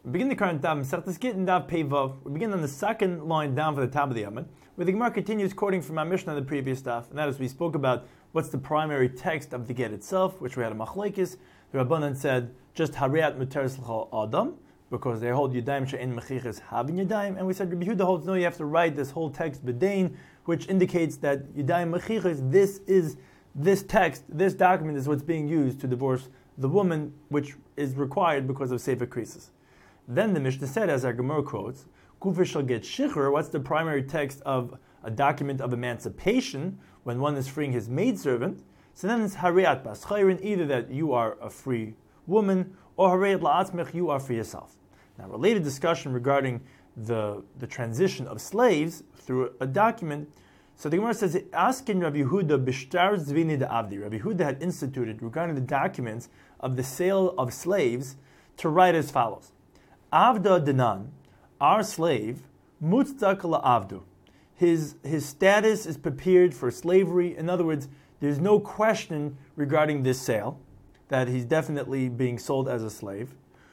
We begin the current Daf, Masechtas Gittin Daf Pei Vav. We begin on the second line down for the top of the Amud, where the Gemara continues quoting from our Mishnah in the previous Daf, and that is we spoke about what's the primary text of the get itself, which we had a machlekes. The Rabbanan said just Hariat Muteres L'chol Adam, because they hold Yadayim She'en Mechiches Havin Yadayim, and we said Rabbi Yehuda holds no, you have to write this whole text B'dain, which indicates that Yadayim Mechiches, this text, this document is what's being used to divorce the woman, which is required because of Sefer Krisis. Then the Mishnah said, as our Gemara quotes, Kufer shall get shichur. What's the primary text of a document of emancipation when one is freeing his maidservant? So then it's Hariat Bas Chayrin, either that you are a free woman, or Hariat La'atzmech, you are for yourself. Now, related discussion regarding the transition of slaves through a document. So the Gemara says, asking Rabbi Yehuda b'shtar zvini da'avdi. Rabbi Yehuda had instituted regarding the documents of the sale of slaves to write as follows. Avda Dinan, our slave, mutzdak la'avdu. His status is prepared for slavery. In other words, there's no question regarding this sale, that he's definitely being sold as a slave.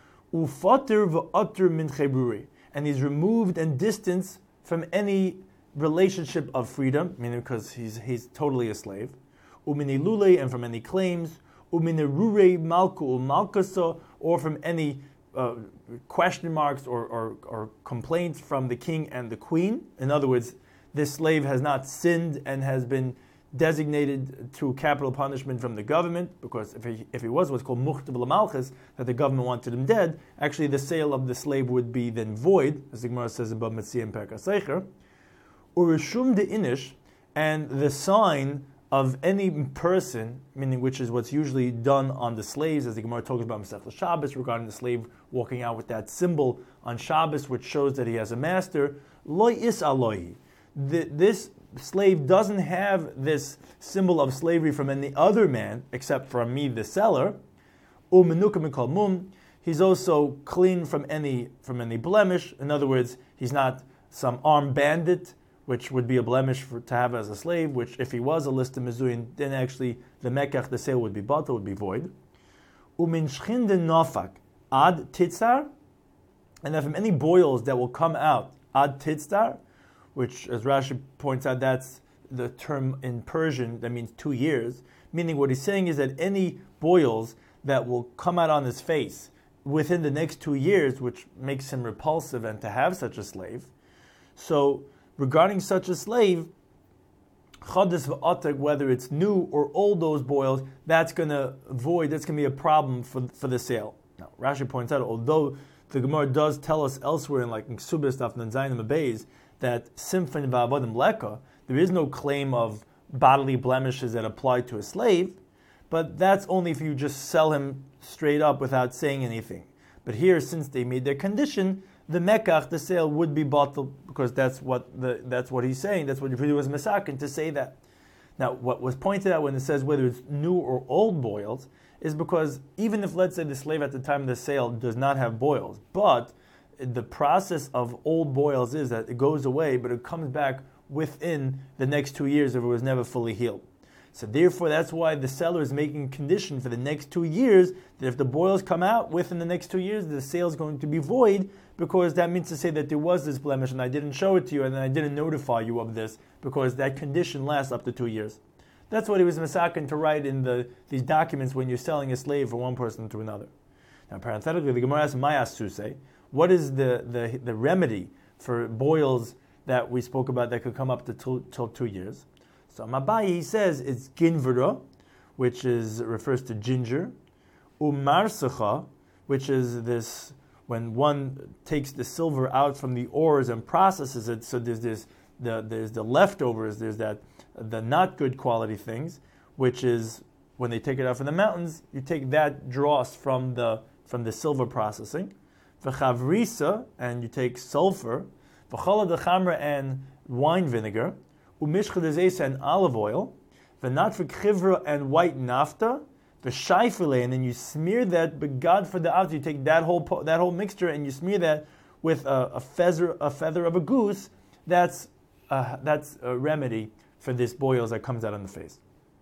Ufatir v'atir min chebruri. And he's removed and distanced from any relationship of freedom, meaning because he's totally a slave. Umini lule, and from any claims. Umini rure malku malkasa, or from any question marks or complaints from the king and the queen. In other words, this slave has not sinned and has been designated to capital punishment from the government, because if he was what's called muchtab l'malchus, that the government wanted him dead, actually the sale of the slave would be then void, as the Gemara says in Bab Metzia and Perek HaSeicher. Urishum de inish, and the sign of any person, meaning which is what's usually done on the slaves, as the Gemara talks about Masechtas Shabbos regarding the slave walking out with that symbol on Shabbos, which shows that he has a master. Loi is alohi. This slave doesn't have this symbol of slavery from any other man except from me, the seller. Umenuka mikol mum. He's also clean from any blemish. In other words, he's not some armed bandit, which would be a blemish to have as a slave, which if he was a list of mezuyin, then actually the mekach, the sale would be bata, would be void. Umin shchin de nofak ad titzar, and that from any boils that will come out ad titzar, which as Rashi points out, that's the term in Persian that means 2 years, meaning what he's saying is that any boils that will come out on his face within the next 2 years, which makes him repulsive and to have such a slave. So regarding such a slave, chadis v'atek, whether it's new or old, those boils, that's going to be a problem for the sale. Now, Rashi points out, although the Gemara does tell us elsewhere in Ksubis Daf Nanzayin Beis that simfin v'avadim leka, there is no claim of bodily blemishes that apply to a slave, but that's only if you just sell him straight up without saying anything. But here, since they made their condition, the mekach, the sale, would be bottled, because that's what he's saying. That's what Yehuda was masakin to say that. Now, what was pointed out when it says whether it's new or old boils is because even if, let's say, the slave at the time of the sale does not have boils, but the process of old boils is that it goes away, but it comes back within the next 2 years if it was never fully healed. So therefore, that's why the seller is making a condition for the next 2 years that if the boils come out within the next 2 years, the sale is going to be void, because that means to say that there was this blemish and I didn't show it to you and I didn't notify you of this, because that condition lasts up to 2 years. That's what he was masakin to write in these documents when you're selling a slave from one person to another. Now, parenthetically, the Gemara asks, Mayas Susei, what is the remedy for boils that we spoke about that could come up to till 2 years? So Mabai, he says, it's ginvera, which refers to ginger, umarsacha, which is this, when one takes the silver out from the ores and processes it, so there's the leftovers, there's the not good quality things, which is when they take it out from the mountains, you take that dross from the silver processing. V'chavrisa, and you take sulfur, v'chala dechamra, and wine vinegar, umishcha dezesa, and olive oil, v'natrik chivra, and white nafta, v'shaifile, and then you smear that begad for the avdi. You take that whole mixture and you smear that with a feather of a goose. That's a remedy for this boils that comes out on the face.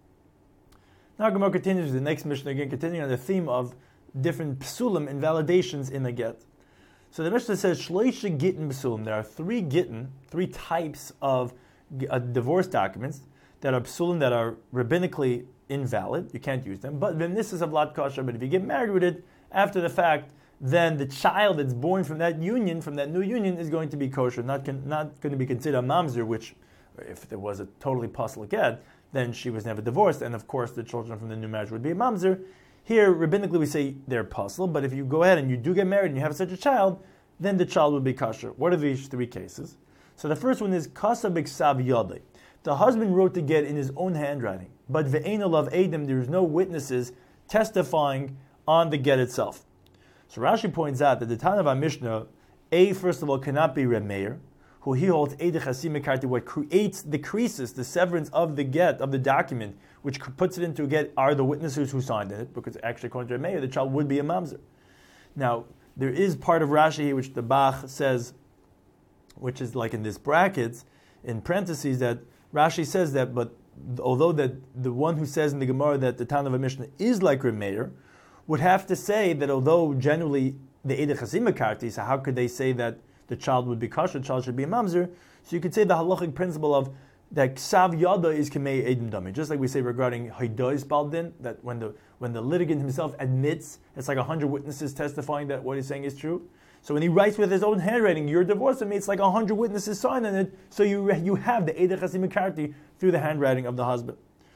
Now Gemara continues with the next Mishnah, again continuing on the theme of different psulim, invalidations in the get. So the Mishnah says, Shloisha Gittin B'sulim. There are three Gittin, three types of divorce documents that are B'sulim, that are rabbinically invalid. You can't use them. But then this is a Vlat Kasha. But if you get married with it after the fact, then the child that's born from that union, from that new union, is going to be kosher, not going to be considered a mamzer, which, if there was a totally pasul get, then she was never divorced, and of course the children from the new marriage would be a mamzer. Here, rabbinically, we say they're pasul, but if you go ahead and you do get married and you have such a child, then the child would be kosher. What are these three cases? So the first one is kasa b'ksav yadai. The husband wrote the get in his own handwriting, but ve'ein alav edim, there is no witnesses testifying on the get itself. So Rashi points out that the Tana of our Mishnah, first of all, cannot be Reb Meir, who he holds Eidech what creates the creases, the severance of the get, of the document, which puts it into a get, are the witnesses who signed it, because actually according to Reb Meir, the child would be a mamzer. Now, there is part of Rashi here which the Bach says, which is like in this brackets, in parentheses, that Rashi says that, but although that the one who says in the Gemara that the Tana of a Mishnah is like Reb Meir, would have to say that although generally the Eidech Chasima Karti, so how could they say that the child would be kosher, the child should be a mamzer? So you could say the halachic principle of that Ksav Yada is Kamei Eidim Dami. Just like we say regarding Haidois Baldin, that when the litigant himself admits, it's like 100 witnesses testifying that what he's saying is true. So when he writes with his own handwriting, you're divorcing me, it's like 100 witnesses sign on it, so you have the Eidech Chasima Karti through the handwriting of the husband.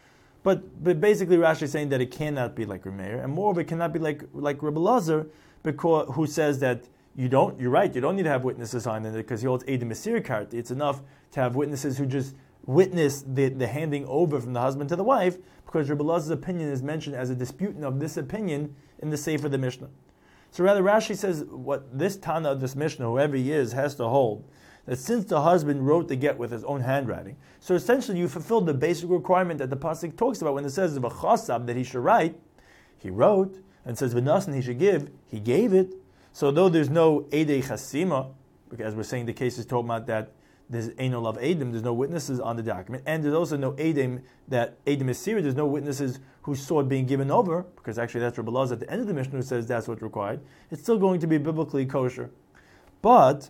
But basically Rashi is saying that it cannot be like Rameir, and moreover it cannot be like Rebbe Lazar, because who says that you're right, you don't need to have witnesses sign in it because he holds Eidim Mesir Karti. It's enough to have witnesses who just witness the handing over from the husband to the wife, because Rebbe Lazar's opinion is mentioned as a disputant of this opinion in the Sefer of the Mishnah. So rather Rashi says what this Tana of this Mishnah, whoever he is, has to hold, that since the husband wrote the get with his own handwriting, so essentially you fulfilled the basic requirement that the pasuk talks about when it says v'chasab that he should write, he wrote, and says v'nasan he should give, he gave it. So though there's no edei chasima, because as we're saying the case is talking about that there's ein olav edim, there's no witnesses on the document, and there's also no edim that edim is serious, there's no witnesses who saw it being given over, because actually that's Rebbe Lazar at the end of the Mishnah who says that's what's required. It's still going to be biblically kosher, but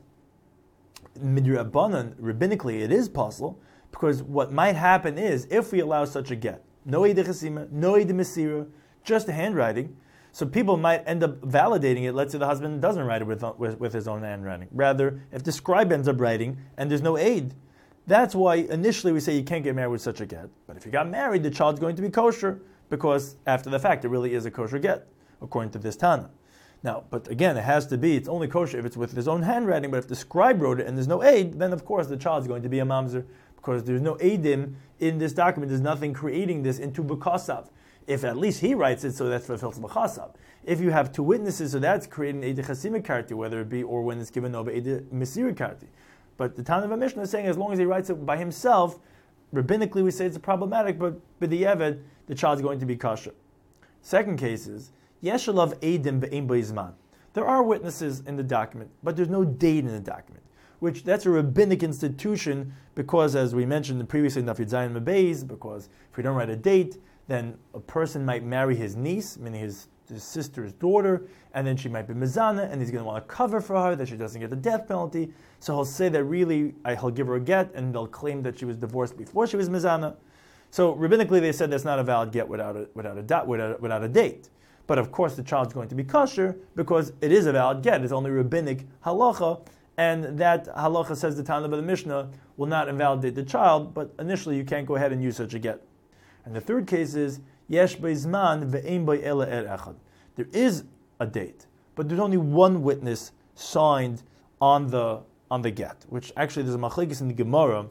midrabanan, rabbinically, it is possible, because what might happen is, if we allow such a get, no Eideh Chasima, no Eideh Mesira, just a handwriting, so people might end up validating it. Let's say the husband doesn't write it with his own handwriting. Rather, if the scribe ends up writing, and there's no aid, that's why initially we say you can't get married with such a get. But if you got married, the child's going to be kosher, because after the fact, it really is a kosher get, according to this Tana. Now, but again, it has to be, it's only kosher if it's with his own handwriting, but if the scribe wrote it and there's no aid, then of course the child's going to be a mamzer, because there's no aidim in this document, there's nothing creating this into b'kasav. If at least he writes it, so that's fulfills b'chasav. If you have two witnesses, so that's creating Eideh Chasima Karti, whether it be, or when it's given over Eideh Mesira Karti. But the Tana of a Mishnah is saying as long as he writes it by himself, rabbinically we say it's problematic, but b'di'evet, the child's going to be kosher. Second case is, Yeshalav Eidim Be'ein B'izman. There are witnesses in the document, but there's no date in the document, which that's a rabbinic institution, because as we mentioned previously in Daf Yud Zayin Mebeiz, because if we don't write a date, then a person might marry his niece, meaning his sister's daughter, and then she might be mezana, and he's going to want to cover for her that she doesn't get the death penalty. So he'll say that really, he'll give her a get, and they'll claim that she was divorced before she was mezana. So rabbinically, they said that's not a valid get without a date. But of course, the child's going to be kosher because it is a valid get. It's only rabbinic halacha, and that halacha, says the Tana of the Mishnah, will not invalidate the child. But initially, you can't go ahead and use such a get. And the third case is yesh beizman ve'ein bei ela echad. There is a date, but there's only one witness signed on the get. Which actually, there's a machlekes in the Gemara.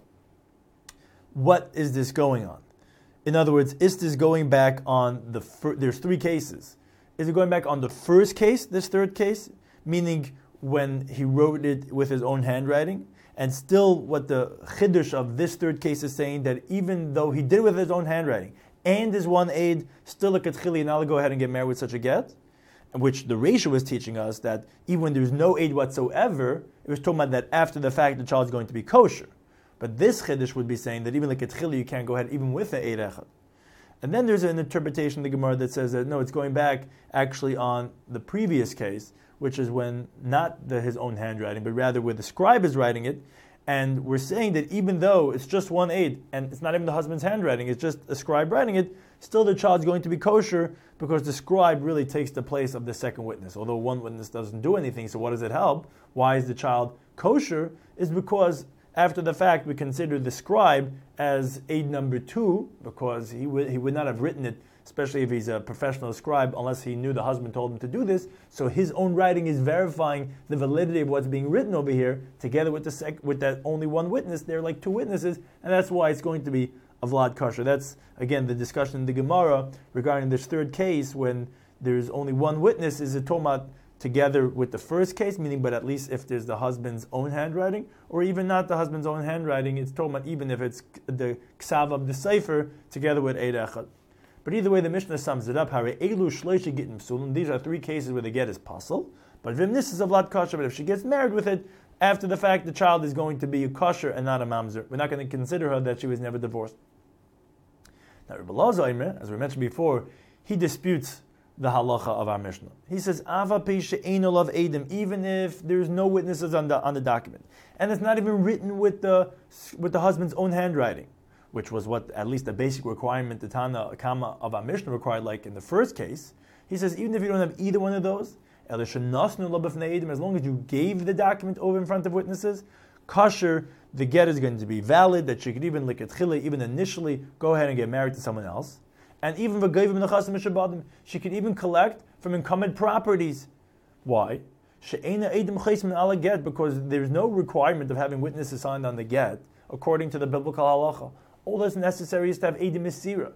What is this going on? In other words, is this going back on there's three cases. Is it going back on the first case, this third case, meaning when he wrote it with his own handwriting? And still what the chiddush of this third case is saying, that even though he did it with his own handwriting and his one aid, still a ketchili, now go ahead and get married with such a get? Which the Reisha was teaching us that even when there's no aid whatsoever, it was talking about that after the fact the child is going to be kosher. But this chiddush would be saying that even like ketchili, you can't go ahead even with the aid echad. And then there's an interpretation of the Gemara that says that no, it's going back actually on the previous case, which is when not his own handwriting, but rather where the scribe is writing it. And we're saying that even though it's just one aid, and it's not even the husband's handwriting, it's just a scribe writing it, still the child's going to be kosher because the scribe really takes the place of the second witness. Although one witness doesn't do anything, so what does it help? Why is the child kosher? Is because after the fact we consider the scribe as aid number 2, because he would not have written it, especially if he's a professional scribe, unless he knew the husband told him to do this. So his own writing is verifying the validity of what's being written over here, together with with that only one witness. They're like 2 witnesses, and that's why it's going to be a vlad kosher. That's, again, the discussion in the Gemara regarding this third case when there's only one witness. Is a tomat together with the first case, meaning, but at least if there's the husband's own handwriting, or even not the husband's own handwriting, it's tomat even if it's the ksav of the sefer together with eid echad. But either way, the Mishnah sums it up. These are 3 cases where the get is pasul. But this is a vlad kosher. But if she gets married with it, after the fact, the child is going to be a kosher and not a mamzer. We're not going to consider her that she was never divorced. Now, Rebbe Elazar, as we mentioned before, he disputes the halacha of our Mishnah. He says, Ava peisha einol of edim, even if there's no witnesses on the document, and it's not even written with the husband's own handwriting, which was what at least the basic requirement the Tana Kama of our Mishnah required, like in the first case. He says, even if you don't have either one of those, as long as you gave the document over in front of witnesses, kosher, the get is going to be valid, that she could even even initially go ahead and get married to someone else. And even she could even collect from incumbent properties. Why? Because there's no requirement of having witnesses signed on the get, according to the biblical halacha. All that's necessary is to have Eidim Mesira.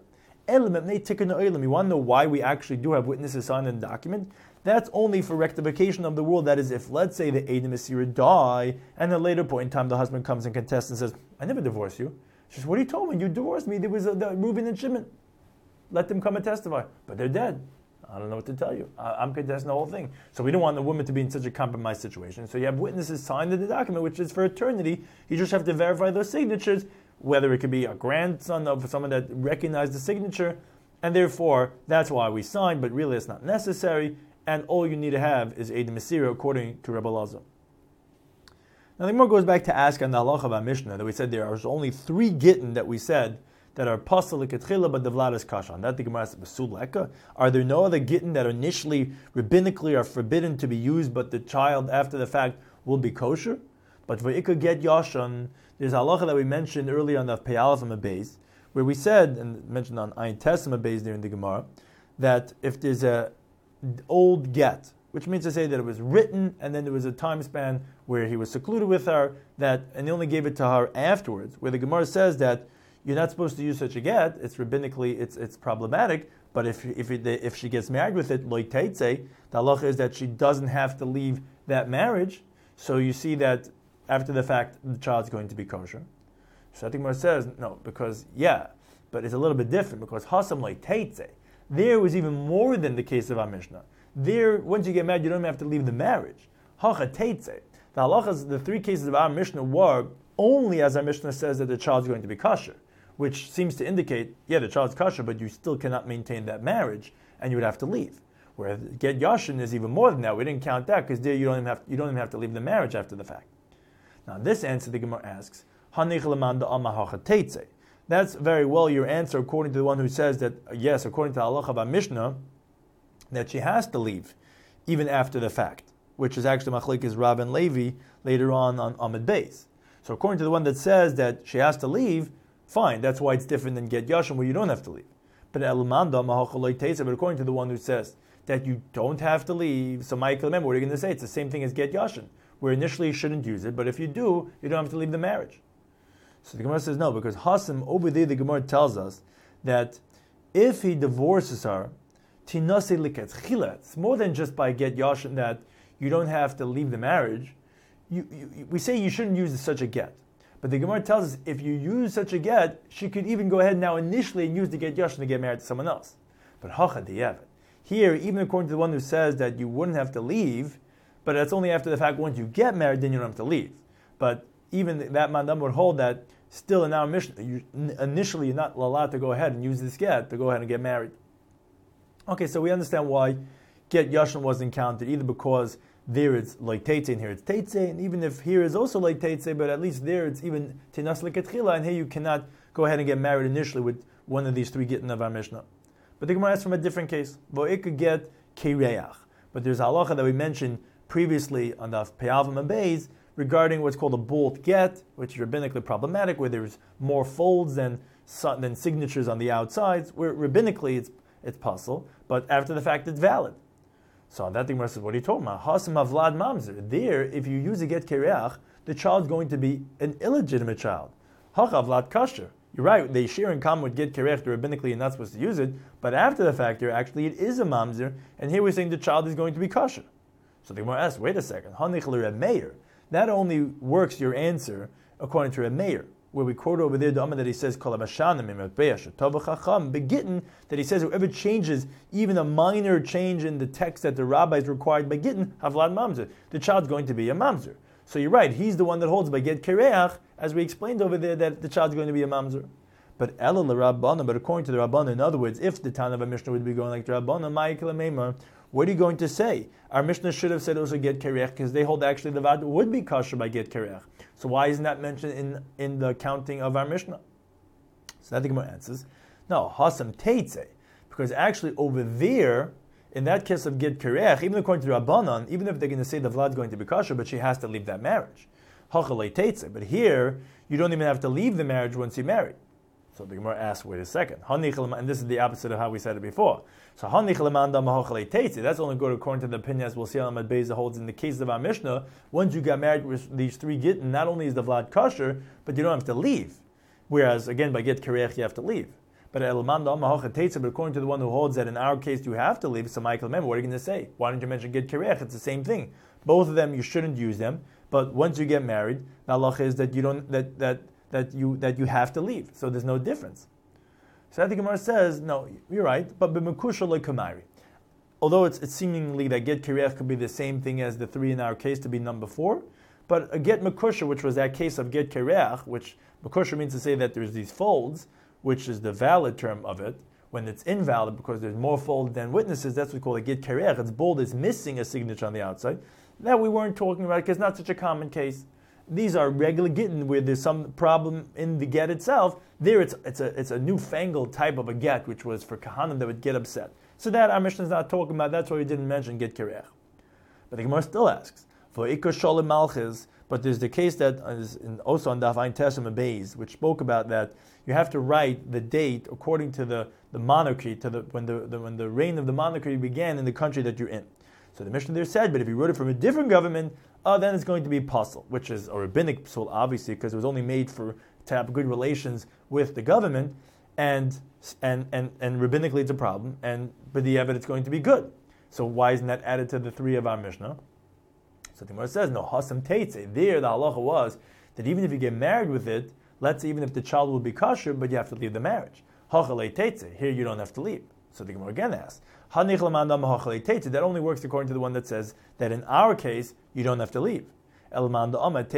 You want to know why we actually do have witnesses signed in the document? That's only for rectification of the rule. That is, if, let's say, the Eidim Mesira die, and at a later point in time the husband comes and contests and says, I never divorced you. She says, what are you told me? You divorced me. There was Reuben and Shimon. Let them come and testify. But they're dead. I don't know what to tell you. I'm contesting the whole thing. So we don't want the woman to be in such a compromised situation. So you have witnesses signed in the document, which is for eternity. You just have to verify those signatures, whether it could be a grandson of someone that recognized the signature, and therefore that's why we signed, but really it's not necessary, and all you need to have is Eidim Mesira, according to Rebbe Elazar. Now the Gemara goes back to ask on the halacha of our Mishnah, that we said there are only 3 gittin that we said that are pasul l'ketchila, but the vlad is kasha. On that the Gemara says, Basul leka. Are there no other gittin that initially, rabbinically, are forbidden to be used, but the child, after the fact, will be kosher? But for ikka get yashan, there's a halacha that we mentioned earlier on the Peyalaf and Beis, where we said, and mentioned on Ayin Tes and Beis there in the Gemara, that if there's a old get, which means to say that it was written and then there was a time span where he was secluded with her, and they only gave it to her afterwards, where the Gemara says that you're not supposed to use such a get, it's rabbinically, it's problematic, but if she gets married with it, loy teitze, the halacha is that she doesn't have to leave that marriage, so you see that after the fact, the child's going to be kosher. So Gemara says, no, because, but it's a little bit different, because Hasam like Teitze, there was even more than the case of our Mishnah. There, once you get married, you don't even have to leave the marriage. Hacha Teitze. The halachas, the 3 cases of our Mishnah were only as our Mishnah says that the child's going to be kosher, which seems to indicate, the child's kosher, but you still cannot maintain that marriage, and you would have to leave. Whereas get yashin is even more than that. We didn't count that, because there you don't even have to leave the marriage after the fact. Now, this answer the Gemara asks, that's very well your answer according to the one who says that, yes, according to the halacha of our Mishnah, that she has to leave even after the fact, which is actually Machlekes Rav and Levi later on Amud Beis. So according to the one that says that she has to leave, fine, that's why it's different than get yashim where you don't have to leave. But according to the one who says that you don't have to leave, so Michael, remember, what are you going to say? It's the same thing as get yashim, where initially you shouldn't use it, but if you do, you don't have to leave the marriage. So the Gemara says no, because Hasim, over there the Gemara tells us that if he divorces her, tinase liketchila, it's more than just by get yashin that you don't have to leave the marriage. We say you shouldn't use such a get. But the Gemara tells us if you use such a get, she could even go ahead now initially and use the get yashin to get married to someone else. But hacha diyavet. Here, even according to the one who says that you wouldn't have to leave, but that's only after the fact once you get married, then you don't have to leave. But even that mandam would hold that still in our Mishnah, initially you're not allowed to go ahead and use this get to go ahead and get married. Okay, so we understand why get yashin wasn't counted, either because there it's like teitze and here it's teitze, and even if here is also like teitze, but at least there it's even tenas leketchila, and here you cannot go ahead and get married initially with one of these three gittin of our Mishnah. But the Gemara asks from a different case. It could get kireach, but there's a halacha that we mentioned previously on the Pe'avim and Beis regarding what's called a bolt get, which is rabbinically problematic, where there's more folds than signatures on the outsides, where rabbinically it's possible, but after the fact it's valid. So on that the Gemara says, what are you talking about? Hasam avlad mamzer. There, if you use a get kireach, the child's going to be an illegitimate child. Hach avlad kasher. You're right, they share in common with get kireach, rabbinically you're not supposed to use it, but after the fact here, actually it is a mamzer, and here we're saying the child is going to be kasher. So the Gemara asks, wait a second, Hanich l'Reb Meir. That only works your answer according to Reb Meir, where we quote over there the Amma that he says, begitten, that he says whoever changes even a minor change in the text that the rabbi is required by gittin, havlad mamzer, the child's going to be a mamzer. So you're right, he's the one that holds by get kireach, as we explained over there, that the child's going to be a mamzer. But Ela l'Rabbana, but according to the Rabbana, in other words, if the Tana of a Mishnah would be going like the Rabbana, Ma'ikla Meimar, what are you going to say? Our Mishnah should have said also get kireach, because they hold actually the vad would be kosher by get kireach. So why isn't that mentioned in the counting of our Mishnah? So that the Gemara answers, no, hasam teitze, because actually over there, in that case of get kireach, even according to the Rabbanan, even if they're going to say the vlad's going to be kosher, but she has to leave that marriage. Hachalei teitze, but here you don't even have to leave the marriage once you're married. So the Gemara asks, wait a second. And this is the opposite of how we said it before. So that's only good according to the opinion, as we'll see on Ahmad Beis holds in the case of our Mishnah. Once you got married with these three gittin, not only is the vlad kosher, but you don't have to leave. Whereas, again, by get kireach, you have to leave. But according to the one who holds that in our case you have to leave, so Michael, remember, what are you going to say? Why don't you mention get kireach? It's the same thing. Both of them, you shouldn't use them. But once you get married, the halacha is that you don't, that you have to leave. So there's no difference. So the Gemara says, no, you're right, but b'mekusha le'kamari. Although it's seemingly that get kireach could be the same thing as the three in our case to be number 4, but a get mekusha, which was that case of get kireach, which mekusha means to say that there's these folds, which is the valid term of it. When it's invalid because there's more folds than witnesses, that's what we call a get kireach. It's bold, it's missing a signature on the outside. That we weren't talking about because it's not such a common case. These are regular gittin where there's some problem in the get itself. There it's a newfangled type of a get, which was for kahanim that would get upset. So that our Mishnah is not talking about. That's why we didn't mention get kireach. But the Gemara still asks for ikar shalom malchus. But there's the case that is also on Daf Ayin Tesem Beis, which spoke about that you have to write the date according to the monarchy, to when the reign of the monarchy began in the country that you're in. So the Mishnah there said, but if you wrote it from a different government, then it's going to be pasul, which is a rabbinic pasul, obviously, because it was only made to have good relations with the government, and rabbinically it's a problem, but the evidence is going to be good. So why isn't that added to the 3 of our Mishnah? So the Gemara says, no, hasam teitze. There the halacha was that even if you get married with it, let's say even if the child will be kosher, but you have to leave the marriage. Hachalei teitze. Here you don't have to leave. So the Gemara again asks, that only works according to the one that says that in our case, you don't have to leave. According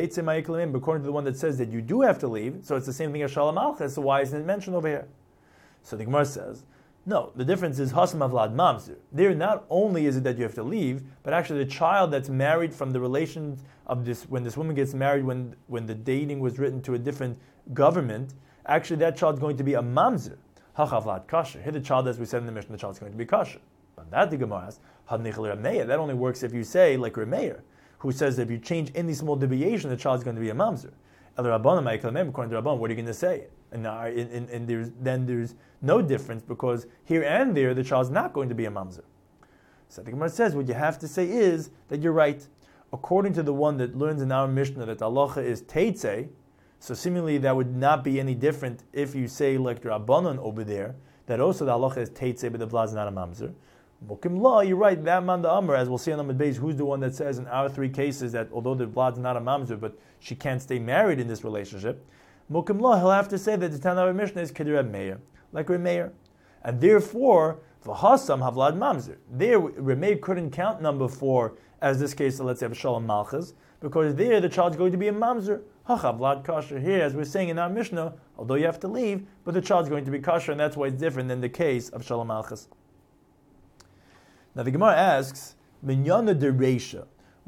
to the one that says that you do have to leave, so it's the same thing as Shalom Malchus, so why isn't it mentioned over here? So the Gemara says, no, the difference is Hasam Avlad Mamzer. There not only is it that you have to leave, but actually the child that's married from the relations of this, when this woman gets married, when the dating was written to a different government, actually that child's going to be a Mamzer. Hachavlat kasher. Here the child, as we said in the Mishnah, the child's going to be kasher. On that the Gemara asks, that only works if you say, like Reb Meir, who says that if you change any small deviation, the child's going to be a mamzer. According to Rabban, what are you going to say? And there's no difference because here and there the child's not going to be a mamzer. So the Gemara says what you have to say is that you're right. According to the one that learns in our Mishnah that halacha is teitze, so seemingly that would not be any different if you say like the Rabbanon over there, that also the halacha is teitze, but the vlad is not a mamzer. Mokim law, you're right, that man the Amr, as we'll see on Ahmad Beis, who's the one that says in our 3 cases that although the vlad is not a mamzer, but she can't stay married in this relationship, Mokim law, he'll have to say that the Tana Mishnah is Kedir Reb Meir, like Reb Meir. And therefore, v'hasam havlad mamzer. There, Reb Meir couldn't count number 4 as this case, so let's say, of Shalom Malchus, because there the child's going to be a mamzer. Hachavlad kasher. Here, as we're saying in our Mishnah, although you have to leave, but the child's going to be kasher, and that's why it's different than the case of Shalom Malchus. Now the Gemara asks, Minyana de Reisha.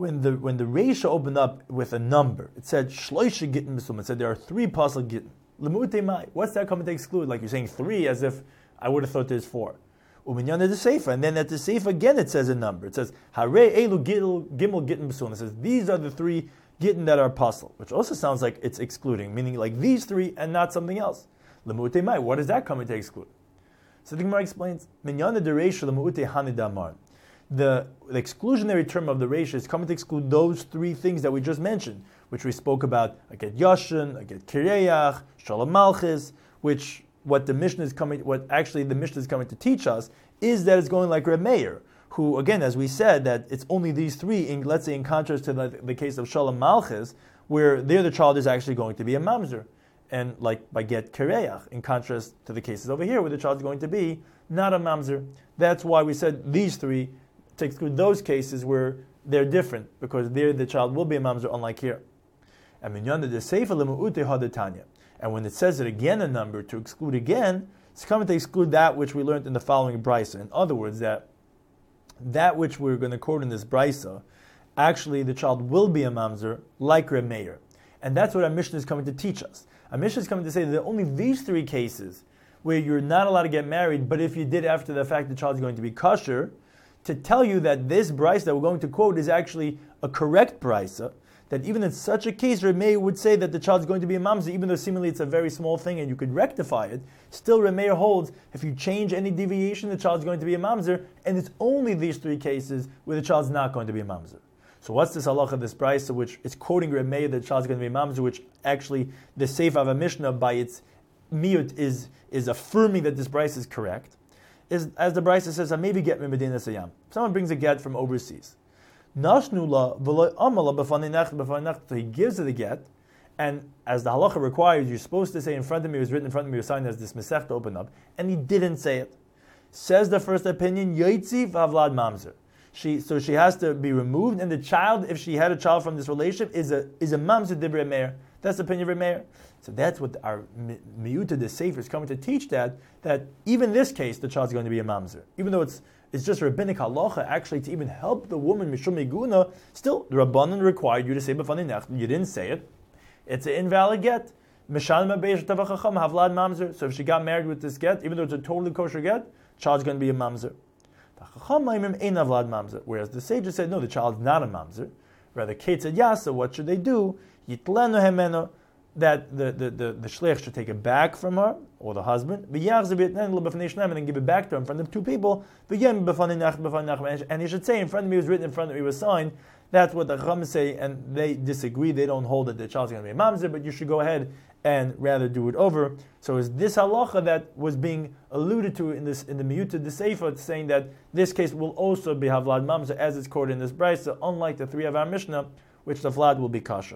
when the Reisha opened up with a number, it said Shloisha Gittin B'sum. It said there are 3 Pasal Gittin. Lemute Mai. What's that coming to exclude? Like you're saying 3 as if I would have thought there's 4. Uminyana de Seifa. And then at the Seifa again it says a number. It says Hare Elu Gimel Gittin B'sum. It says these are the 3 Gittin that are Pasal, which also sounds like it's excluding, meaning like these 3 and not something else. Lemute Mai. What is that coming to exclude? So the Gemara explains, Minyana de Reisha Lemute Hanidamar. The exclusionary term of the Reisha is coming to exclude those 3 things that we just mentioned, which we spoke about, Aget Yashin, Aget Kireach, Shalom Malchis, which what the Mishnah is coming to teach us is that it's going like Reb Meir, who, again, as we said, that it's only these 3, let's say in contrast to the case of Shalom Malchis, where there the child is actually going to be a mamzer, and like by Get Kireach, in contrast to the cases over here where the child is going to be not a mamzer. That's why we said these 3 to exclude those cases where they're different, because there the child will be a mamzer, unlike here. And when it says it again, a number, to exclude again, it's coming to exclude that which we learned in the following brisa. In other words, that which we're going to quote in this brisa, actually the child will be a mamzer, like Reb Meir. And that's what our Mishnah is coming to teach us. Our Mishnah is coming to say that there are only these 3 cases where you're not allowed to get married, but if you did after the fact the child is going to be kosher, to tell you that this brisa that we're going to quote is actually a correct brisa, that even in such a case, Reb Meir would say that the child is going to be a mamzer, even though seemingly it's a very small thing and you could rectify it. Still, Reb Meir holds if you change any deviation, the child is going to be a mamzer, and it's only these 3 cases where the child is not going to be a mamzer. So what's this halacha, this brisa, which is quoting Reb Meir that the child is going to be a mamzer, which actually the Seif of a Mishnah by its miyut is affirming that this brisa is correct? Is, as the brisa says, maybe get me Medina Sayam. Someone brings a get from overseas. So he gives it a get, and as the halacha requires, you're supposed to say in front of me, it was written in front of me, your sign as this mesech to open up, and he didn't say it. Says the first opinion, Yoitzi v'avlad mamzer. So she has to be removed, and the child, if she had a child from this relationship, is a mamzer dibra meir. That's the opinion of Meir. So that's what our miyuta the sefer is coming to teach, that even in this case the child's going to be a mamzer, even though it's just rabbinic halacha actually to even help the woman mishum iguna. Still, the rabbanan required you to say b'fanei nech. You didn't say it. It's an invalid get. Mishalim beish tavachacham havlad mamzer. So if she got married with this get, even though it's a totally kosher get, child's going to be a mamzer. Whereas the sages said no, the child's not a mamzer. Rather, Kate said yasa. What should they do? Yitlenu hemeno, that the shliach should take it back from her, or the husband, and then give it back to her in front of 2 people, and he should say, in front of me was written, in front of me was signed. That's what the Chacham say, and they disagree. They don't hold that the child's going to be a mamzer, but you should go ahead and rather do it over. So is this halacha that was being alluded to in the miyuta the sefer, saying that this case will also be havlad mamzer, as it's quoted in this brisa, unlike the 3 of our Mishnah, which the vlad will be kasha.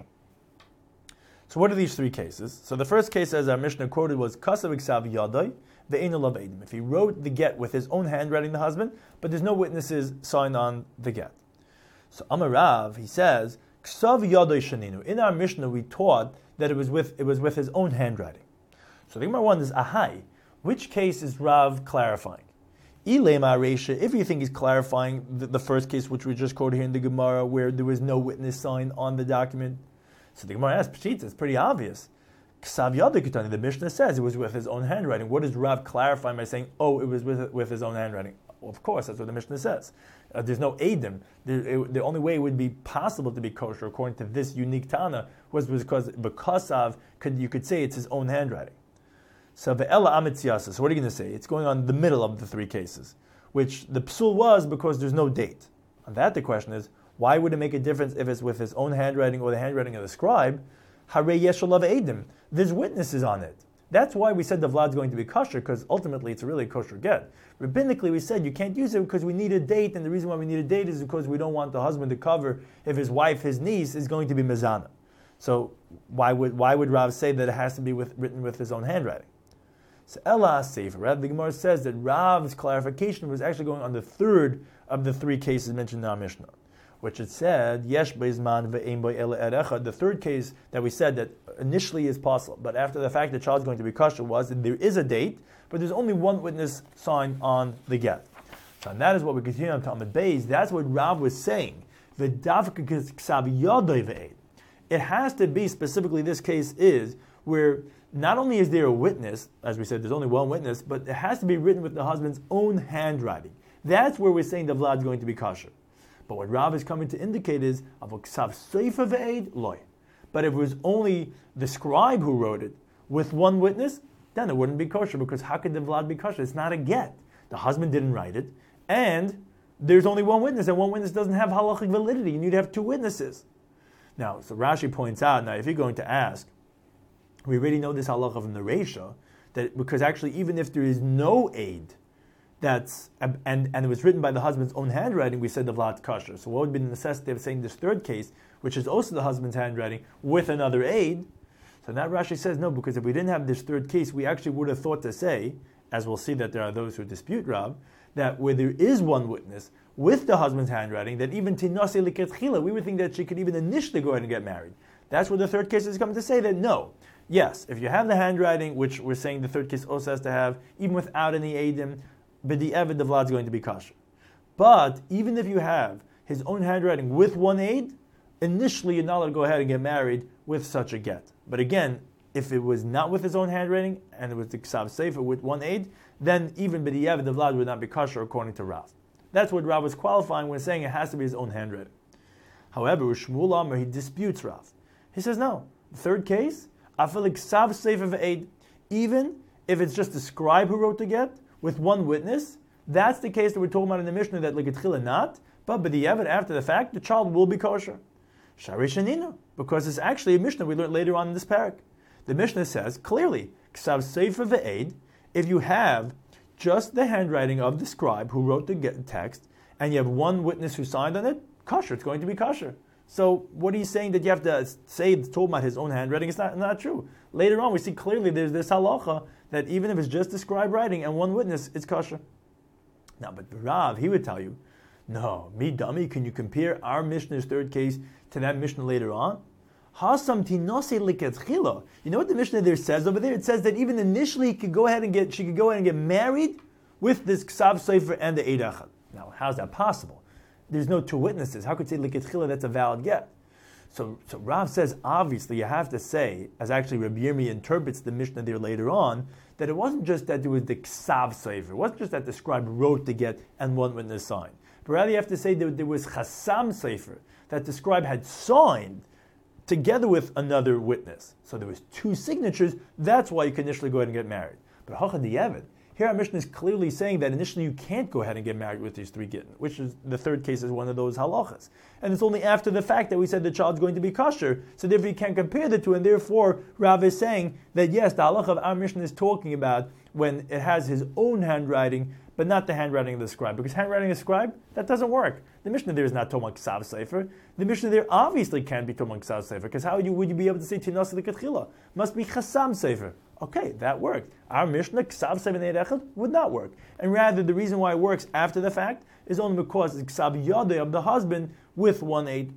So what are these 3 cases? So the first case, as our Mishnah quoted, was Kasav Iksav Yadai Ve'enu Lav Eidim. If he wrote the get with his own handwriting, the husband, but there's no witnesses signed on the get. So Amarav, he says, Ksav Yadai Shaninu. In our Mishnah, we taught that it was with his own handwriting. So the Gemara wonders, ahai, which case is Rav clarifying? Ilema Reisha, if you think he's clarifying the first case, which we just quoted here in the Gemara, where there was no witness signed on the document. So the Gemara asks, Pshita, it's pretty obvious. Ksav Yadai Kitani, the Mishnah says it was with his own handwriting. What does Rav clarify by saying, it was with his own handwriting? Well, of course, that's what the Mishnah says. There's no Eidim. The only way it would be possible to be kosher, according to this unique Tana, was because you could say it's his own handwriting. So ve'ela amitziasa. So what are you going to say? It's going on the middle of the 3 cases, which the psul was because there's no date. On that, the question is, why would it make a difference if it's with his own handwriting or the handwriting of the scribe? Harei yesholav eidim. There's witnesses on it. That's why we said the vlad's going to be kosher, because ultimately it's a really kosher get. Rabbinically, we said you can't use it because we need a date, and the reason why we need a date is because we don't want the husband to cover if his wife, his niece, is going to be mezana. So why would Rav say that it has to be written with his own handwriting? So Ella Sefer, rather the Gemara says that Rav's clarification was actually going on the 3rd of the 3 cases mentioned in our Mishnah, which it said, Yesh Beizman ve'ein bo ele erecha. The 3rd case that we said that initially is possible, but after the fact the child's going to be kosher was that there is a date, but there's only one witness signed on the get. So and that is what we continue on Talmud Beis. That's what Rav was saying. It has to be, specifically this case is, where not only is there a witness, as we said, there's only one witness, but it has to be written with the husband's own handwriting. That's where we're saying the Vlad's going to be kosher. But what Rav is coming to indicate is, but if it was only the scribe who wrote it with one witness, then it wouldn't be kosher, because how could the Vlad be kosher? It's not a get. The husband didn't write it, and there's only one witness, and one witness doesn't have halachic validity. You need to have two witnesses. Now, so Rashi points out, now if you're going to ask, we already know this halacha from the Reisha, that because actually even if there is no aid, and it was written by the husband's own handwriting, we said the Vlad's kosher. So what would be the necessity of saying this third case, which is also the husband's handwriting, with another aid? So now Rashi says, no, because if we didn't have this third case, we actually would have thought to say, as we'll see that there are those who dispute Rav, that where there is one witness with the husband's handwriting, that even tinase liketchila, we would think that she could even initially go ahead and get married. That's where the third case is coming to say that no. Yes, if you have the handwriting, which we're saying the third case also has to have, even without any aidim, b'di'evid the Vlad's going to be kosher. But even if you have his own handwriting with one aid, initially you're not allowed to go ahead and get married with such a get. But again, if it was not with his own handwriting, and it was the Ksav Sefer with one aid, then even b'di'evid the Vlad would not be kosher according to Rav. That's what Rav was qualifying when saying it has to be his own handwriting. However, Shmuel Amar, he disputes Rav. He says, no, the third case, afil Ksav Sefer v'aid, even if it's just the scribe who wrote the get, with one witness, that's the case that we're talking about in the Mishnah, that l'ketchila not, but b'di'evid after the fact, the child will be kosher. Shari Shanina, because it's actually a Mishnah we learned later on in this parak. The Mishnah says clearly, Ksav Sefer v'aid, if you have just the handwriting of the scribe who wrote the text, and you have one witness who signed on it, kosher, it's going to be kosher. So what are you saying that you have to say it's told about his own handwriting? It's not true. Later on we see clearly there's this halacha that even if it's just the scribe writing and one witness, it's kosher. Now, but Rav, he would tell you, no, me dummy, can you compare our Mishnah's third case to that Mishnah later on? Hasam tinose liketchila. You know what the Mishnah there says over there? It says that even initially she could go ahead and get married with this Ksav Sefer and the Eid Echad. Now, how's that possible? There's no two witnesses. How could you say liketchila that's a valid get? So Rav says, obviously, you have to say, as actually Rabbi Yirmiyah interprets the Mishnah there later on, that it wasn't just that there was the Ksav Sefer. It wasn't just that the scribe wrote the get and one witness signed. But rather you have to say that there was Chasam Sefer, that the scribe had signed together with another witness. So there was two signatures. That's why you can initially go ahead and get married. But Hacha Di'evid, here our Mishnah is clearly saying that initially you can't go ahead and get married with these three gittin, which is the third case is one of those halachas. And it's only after the fact that we said the child's going to be kosher, so therefore you can't compare the two, and therefore Rav is saying that yes, the halacha of our Mishnah is talking about when it has his own handwriting, but not the handwriting of the scribe. Because handwriting of the scribe, that doesn't work. The Mishnah there is not Tomah Ksav Sefer. The Mishnah there obviously can't be Tomah Ksav Sefer, because how would you be able to say Tinas L'Ketchila? Must be Chasam Sefer. Okay, that worked. Our Mishnah, Ksav Sefer Neid Echad, would not work. And rather, the reason why it works after the fact is only because it's Ksav Yadeh of the husband with 1/8.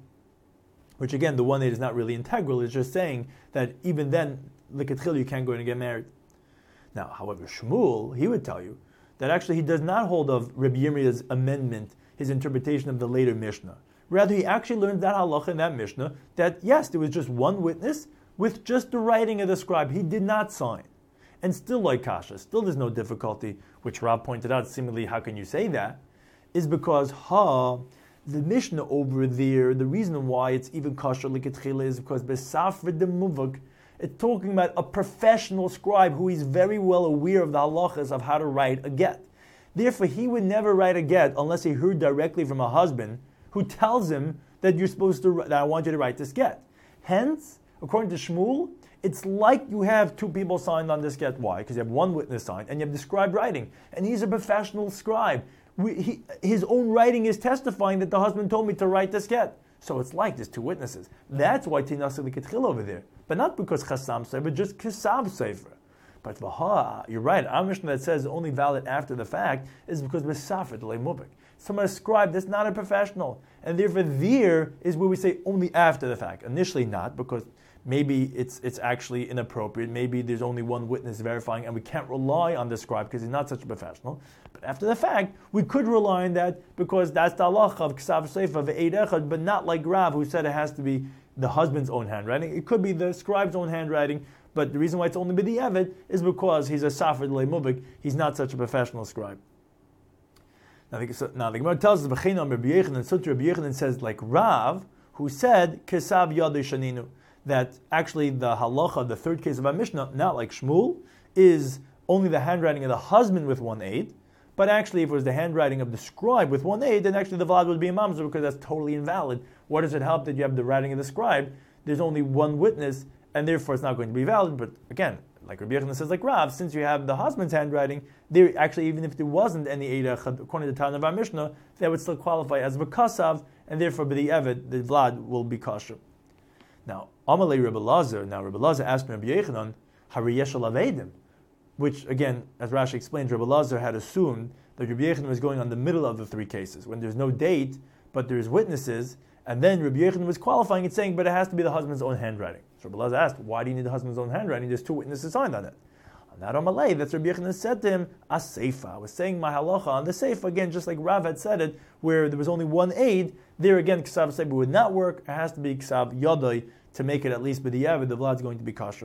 Which again, the 1/8 is not really integral. It's just saying that even then, L'Ketchila, you can't go in and get married. Now, however, Shmuel, he would tell you that actually he does not hold of Rabbi Yirmiyah's amendment, his interpretation of the later Mishnah. Rather, he actually learned that halacha in that Mishnah, that yes, there was just one witness with just the writing of the scribe. He did not sign. And still like kasha, still there's no difficulty, which Rob pointed out, seemingly how can you say that, is because the Mishnah over there, the reason why it's even kasha l'ketchila is because besafra de muvak, it's talking about a professional scribe who is very well aware of the halachas of how to write a get. Therefore, he would never write a get unless he heard directly from a husband who tells him that that I want you to write this get. Hence, according to Shmuel, it's like you have two people signed on this get. Why? Because you have one witness signed and you have the scribe writing. And he's a professional scribe. His own writing is testifying that the husband told me to write this get. So it's like there's two witnesses. That's why Tinasa L'Ketchila over there. But not because Chasam Sefer, but just Kisav Sefer. But you're right. Our Mishnah that says only valid after the fact is because Besafra D'Lei Mubik. someone a scribe that's not a professional. And therefore there is where we say only after the fact. Initially not, because maybe it's actually inappropriate. Maybe there's only one witness verifying and we can't rely on the scribe because he's not such a professional. But after the fact, we could rely on that because that's the halacha of Ksav Seifa ve'eid echad, but not like Rav who said it has to be the husband's own handwriting. It could be the scribe's own handwriting, but the reason why it's only b'di'evet is because he's a safed le'muvik. He's not such a professional scribe. Now the Gemara tells us B'chein Rabbi Yochanan, Sutta Rabbi Yochanan says like Rav, who said Kesav Yadei Shaninu, that actually the halacha, the third case of our Mishnah, not like Shmuel, is only the handwriting of the husband with one aid, but actually if it was the handwriting of the scribe with one aid, then actually the vlad would be a mamzer because that's totally invalid. What does it help that you have the writing of the scribe? There's only one witness, and therefore it's not going to be valid. But again, like Rabbi Yochanan says, like Rav, since you have the husband's handwriting, there actually, even if there wasn't any Eid, according to the Tana of our Mishnah, that would still qualify as V'kasav, and therefore by the Evet, the Vlad will be kosher. Now, Amalei Rabbi Lazar asked Rabbi Yochanan, Hari Yeshal Avedim, which again, as Rashi explains, Rabbi Lazar had assumed that Rabbi Yochanan was going on the middle of the three cases, when there's no date, but there's witnesses, and then Rabbi Yochanan was qualifying it, saying, but it has to be the husband's own handwriting. So Rabbi Lazar asked, why do you need the husband's own handwriting? There's two witnesses signed on it. On that Amalei, that's Rabbi Yochanan said to him, As-Seifa. I was saying my halacha on the Seifa, again, just like Rav had said it, where there was only one aid, there again, Ksav Seifa would not work. It has to be Ksav Yadai to make it at least b'di'evet, the Vlad's going to be kosher.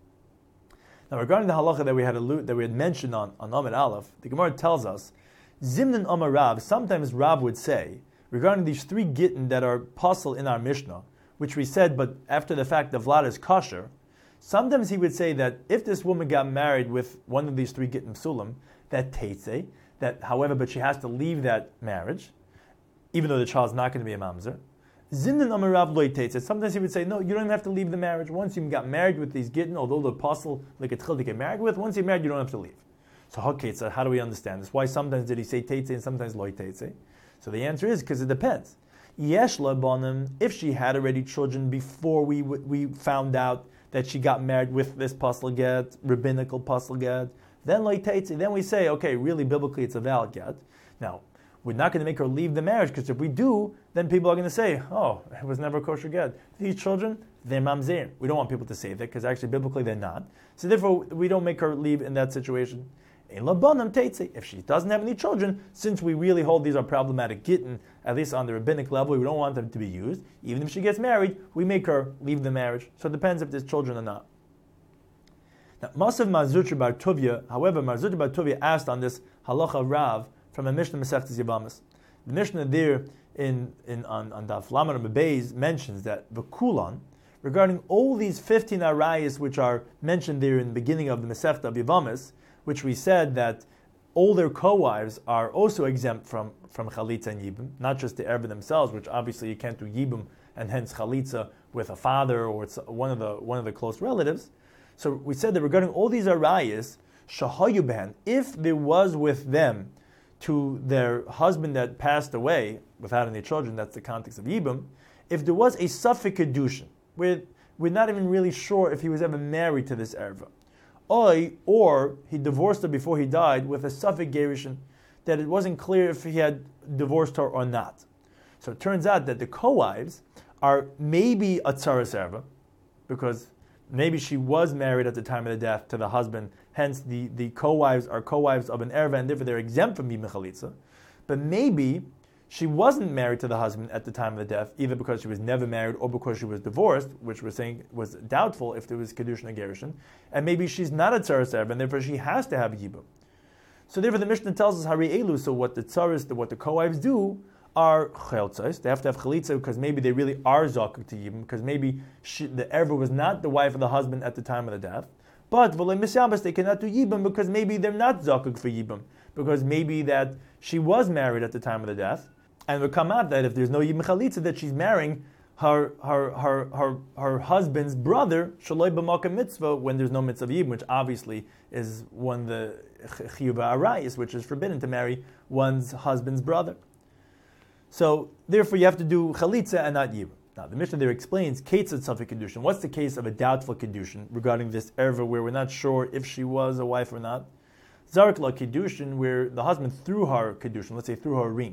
Now regarding the halacha that we had mentioned on Amid Aleph, the Gemara tells us, Zimnan Amar Rav, sometimes Rav would say, regarding these three gittin that are pasul in our Mishnah, which we said, but after the fact the Vlad is kosher, sometimes he would say that if this woman got married with one of these three gittin psulim, that teitze, that however, but she has to leave that marriage, even though the child's not going to be a mamzer. Zimnan Amar Rav loy teitze. Sometimes he would say, no, you don't even have to leave the marriage. Once you got married with these gittin, although the apostle like a tchil to get married with, once you're married, you don't have to leave. So how do we understand this? Why sometimes did he say teitze and sometimes loy teitze? So the answer is because it depends. Yesh labanim, if she had already children before we found out that she got married with this pasal get, rabbinical pasal get, then loy teitze, then we say, okay, really biblically it's a valid get. Now, we're not going to make her leave the marriage, because if we do, then people are going to say, oh, it was never a kosher get. These children, they're mamzer. We don't want people to say that, because actually biblically they're not. So therefore, we don't make her leave in that situation. If she doesn't have any children, since we really hold these are problematic gittin, at least on the rabbinic level, we don't want them to be used. Even if she gets married, we make her leave the marriage. So it depends if there's children or not. Now, Masav Marzutra Bar Tuvia, however, Marzutra Bar Tuvia asked on this halacha Rav from a Mishnah Masechtas Yavamas. The Mishnah there on Daf Lamed Amud Beis mentions that the Kulan, regarding all these 15 arayas which are mentioned there in the beginning of the Masechta of Yavamas, which we said that all their co-wives are also exempt from chalitza and yibum, not just the erva themselves, which obviously you can't do yibum and hence chalitza with a father or it's one of the close relatives. So we said that regarding all these arayas, shahayu behen, if there was with them to their husband that passed away without any children, that's the context of yibum, if there was a suffix kedushin, where we're not even really sure if he was ever married to this erva, or he divorced her before he died with a suffix gerushin, that it wasn't clear if he had divorced her or not. So it turns out that the co-wives are maybe a tzaras erva, because maybe she was married at the time of the death to the husband, hence the co-wives are co-wives of an erva, and therefore they're exempt from yibum chalitza. But maybe she wasn't married to the husband at the time of the death, either because she was never married or because she was divorced, which we're saying was doubtful if there was kedushin or gerushin, and maybe she's not a tzaras erva, and therefore she has to have yibum. So therefore the Mishnah tells us hari elu. So what the tzaras, what the co-wives do, are cheltzos. They have to have chalitza because maybe they really are zakuk to yibum, because maybe the erva was not the wife of the husband at the time of the death. But v'le misyabas, they cannot do yibum because maybe they're not zakuk for yibum, because maybe that she was married at the time of the death, and it would come out that if there's no yibum chalitza, that she's marrying her husband's brother shaloi b'makom mitzvah when there's no mitzvah yibum, which obviously is one of the chiyuv arayis, which is forbidden to marry one's husband's brother. So therefore, you have to do chalitza and not yibum. Now the Mishnah there explains ketzad suffix kedushin. What's the case of a doubtful kedushin regarding this erva where we're not sure if she was a wife or not? Zarik la kedushin, where the husband threw her kedushin, let's say threw her a ring.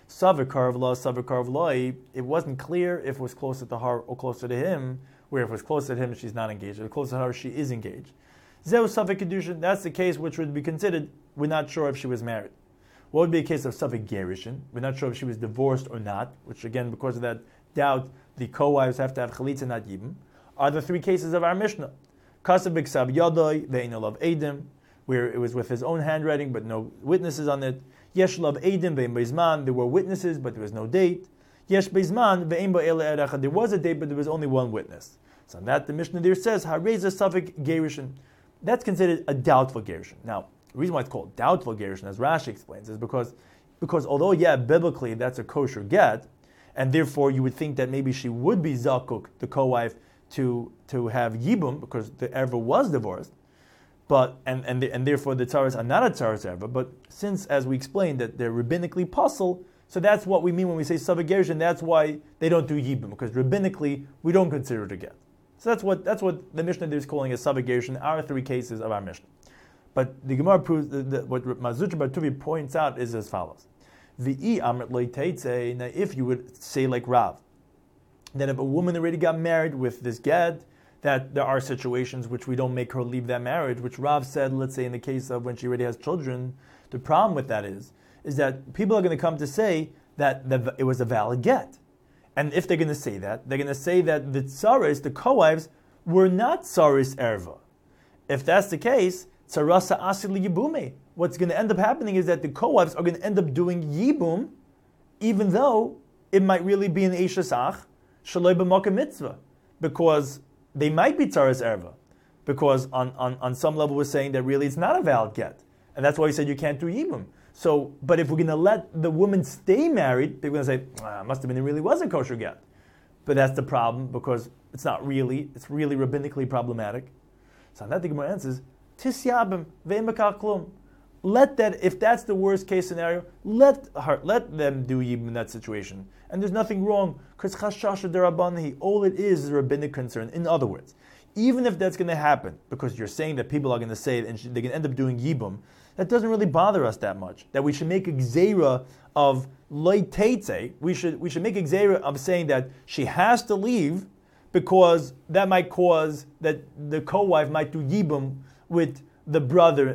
Savik Karvla, Savik Karvlai, it wasn't clear if it was closer to her or closer to him, where if it was closer to him, she's not engaged. If it was closer to her, she is engaged. Zeu Savik Kedushin, that's the case which would be considered, we're not sure if she was married. What would be a case of Savik Gerishin? We're not sure if she was divorced or not, which again, because of that doubt, the co-wives have to have Chalitza, not Yibum. Are the three cases of our Mishnah. Kasav B'Ksav Yadoi, Ve'inolav Eidim, where it was with his own handwriting, but no witnesses on it. Yesh Lav Eidim, Ve'im Beizman, there were witnesses, but there was no date. Yesh Beizman, Ve'im Ba'ele Erecha, there was a date, but there was only one witness. So on that, the Mishnah there says, Hareza Savik Gerishin. That's considered a doubtful Gerishin. Now, the reason why it's called doubtful Gerishin, as Rashi explains, is because although, biblically that's a kosher get, and therefore you would think that maybe she would be zakuk, the co-wife, to have yibum, because the Erva was divorced, but and therefore the tzaras are not a tzaras Erva, but since, as we explained, that they're rabbinically puzzle, so that's what we mean when we say savik gerishin, that's why they don't do yibum, because rabbinically we don't consider it a get. So that's what the Mishnah is calling a savik gerishin, our three cases of our Mishnah. But the Gemara proves that what Mazutra Bar Tuvi points out is as follows. V'i amrit lo teitze. Now, if you would say like Rav, that if a woman already got married with this get, that there are situations which we don't make her leave that marriage, which Rav said, let's say in the case of when she already has children, the problem with that is that people are going to come to say that it was a valid get. And if they're going to say that, they're going to say that the tzaris, the co-wives, were not tzaris erva. If that's the case, tzarasa asil yibume. What's going to end up happening is that the co-wives are going to end up doing yibum, even though it might really be an eishasach shaloi b'makom mitzvah, because they might be tzaras erva, because on some level we're saying that really it's not a valid get, and that's why we said you can't do yibum. So, but if we're going to let the woman stay married, they're going to say, must have been, it really was a kosher get. But that's the problem, because it's not really, it's really rabbinically problematic. So on that the Gemara answers, Tisyabim ve'emakar klum. Let that, if that's the worst case scenario, let them do yibum in that situation. And there's nothing wrong, because chashasha derabanahi, all it is a rabbinic concern. In other words, even if that's going to happen, because you're saying that people are going to say it and they're going to end up doing yibum, that doesn't really bother us that much. That we should make a gzeira of loy teitze. We should make a gzeira of saying that she has to leave, because that might cause that the co-wife might do yibum with the brother,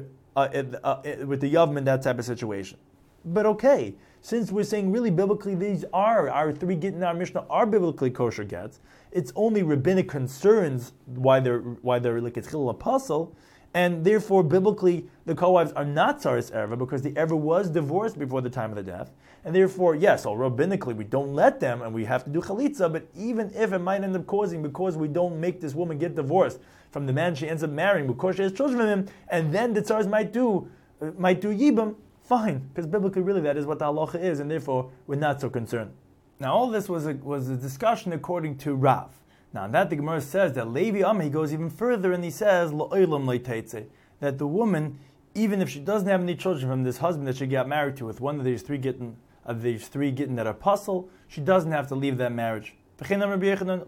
with the Yavim in that type of situation. But okay, since we're saying really biblically these are, our three get in our Mishnah are biblically kosher gets, it's only rabbinic concerns why they're like it's chilul apostle, and therefore biblically the co-wives are not tzaris erva, because the erva was divorced before the time of the death, and therefore yes, rabbinically we don't let them and we have to do chalitza, but even if it might end up causing, because we don't make this woman get divorced from the man she ends up marrying because she has children from him, and then the tzars might do yibam, fine, because biblically really that is what the halacha is, and therefore we're not so concerned. Now all this was a discussion according to Rav. Now that the Gemara says that Levi Amma, he goes even further and he says Lo'olam Leiteitze, that the woman, even if she doesn't have any children from this husband that she got married to with one of these three gittin that are puzzle, she doesn't have to leave that marriage. She never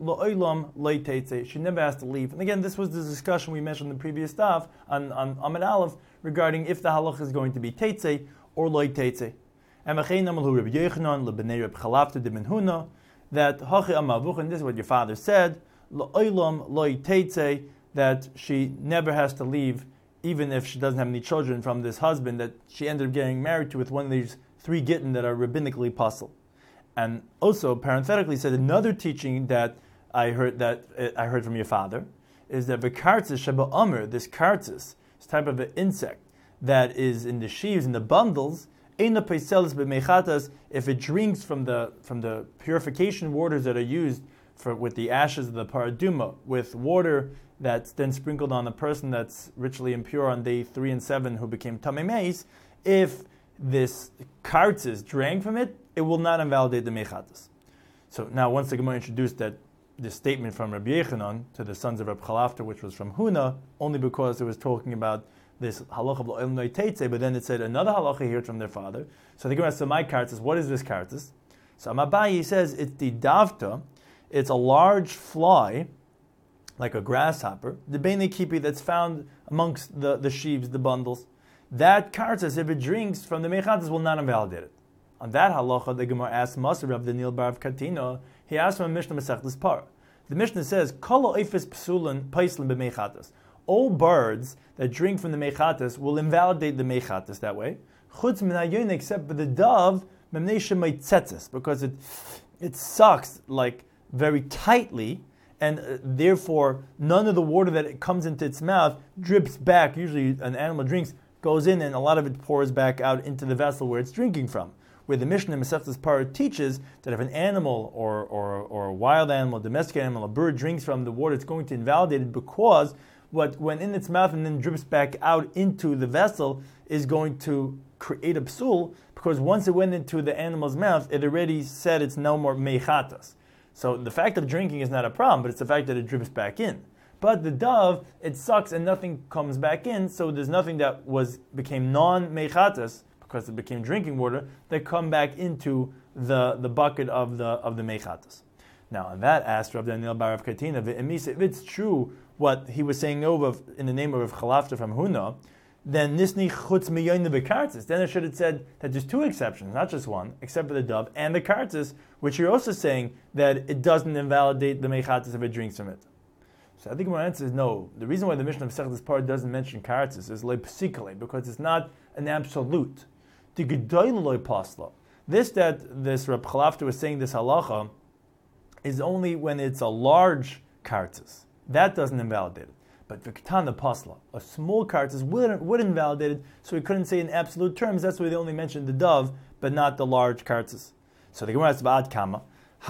has to leave. And again, this was the discussion we mentioned in the previous stuff on Amid Aleph regarding if the halach is going to be teitze or loy teitze. And that hachi amavuch, and this is what your father said, lo'olam loy teitze, that she never has to leave, even if she doesn't have any children from this husband that she ended up getting married to with one of these three gittin that are rabbinically puzzle. And also, parenthetically, said another teaching that I heard from your father is that the kartzis sheba amr, this kartzis, this type of an insect that is in the sheaves, in the bundles, eina peiselis b'meichatas, if it drinks from the purification waters that are used with the ashes of the paraduma, with water that's then sprinkled on a person that's ritually impure on day 3 and 7 who became tamei meis, if this kartzis drank from it, it will not invalidate the mechatas. So now, once the Gemara introduced this statement from Rabbi Yechanan to the sons of Reb Chalafta, which was from Huna, only because it was talking about this halacha of lo'olam loy teitze, but then it said another halacha here from their father. So the Gemara says, my kartzis, what is this kartzis? So Amabai says it's the davta, it's a large fly, like a grasshopper, the beinei kipi that's found amongst the sheaves, the bundles. That kartzis, if it drinks from the mechatas, will not invalidate it. On that halacha, the Gemara asks Maser of the Nil Bar of Katina. He asked from a Mishnah Masechtas Par. The Mishnah says, "Kol oifis psulin paislim b'meichatas." All birds that drink from the meichatas will invalidate the meichatas that way. Chutz min hayoyin, except for the dove, memnei shemaitzetzes, because it sucks like very tightly, and therefore none of the water that comes into its mouth drips back. Usually, an animal drinks, goes in, and a lot of it pours back out into the vessel where it's drinking from. Where the Mishnah in Masechtas Parah teaches that if an animal or a wild animal, a domestic animal, a bird drinks from the water, it's going to invalidate it because what went in its mouth and then drips back out into the vessel is going to create a psul, because once it went into the animal's mouth, it already said it's no more meichatas. So the fact of drinking is not a problem, but it's the fact that it drips back in. But the dove, it sucks and nothing comes back in, so there's nothing that became non-meichatas, because it became drinking water, that come back into the bucket of the meichatas. Now, on that asked Rav Daniel bar Rav Katina, if it's true what he was saying over in the name of Rav Chalafta from Huna, then nisni chutz miyoyin bekartzis. Then it should have said that there's two exceptions, not just one, except for the dove and the kartzis, which you're also saying that it doesn't invalidate the meichatas if it drinks from it. So I think my answer is no. The reason why the Mishnah of Masechtas Parah doesn't mention kartzis is leipsikale, because it's not an absolute. The Gedolah loy pasla. This Reb Chalafta was saying, this halacha, is only when it's a large kartzis. That doesn't invalidate it. But v'ketana pasla, a small kartzis would invalidate it, so we couldn't say in absolute terms. That's why they only mentioned the dove, but not the large kartzis. So the Gemara asks about kama.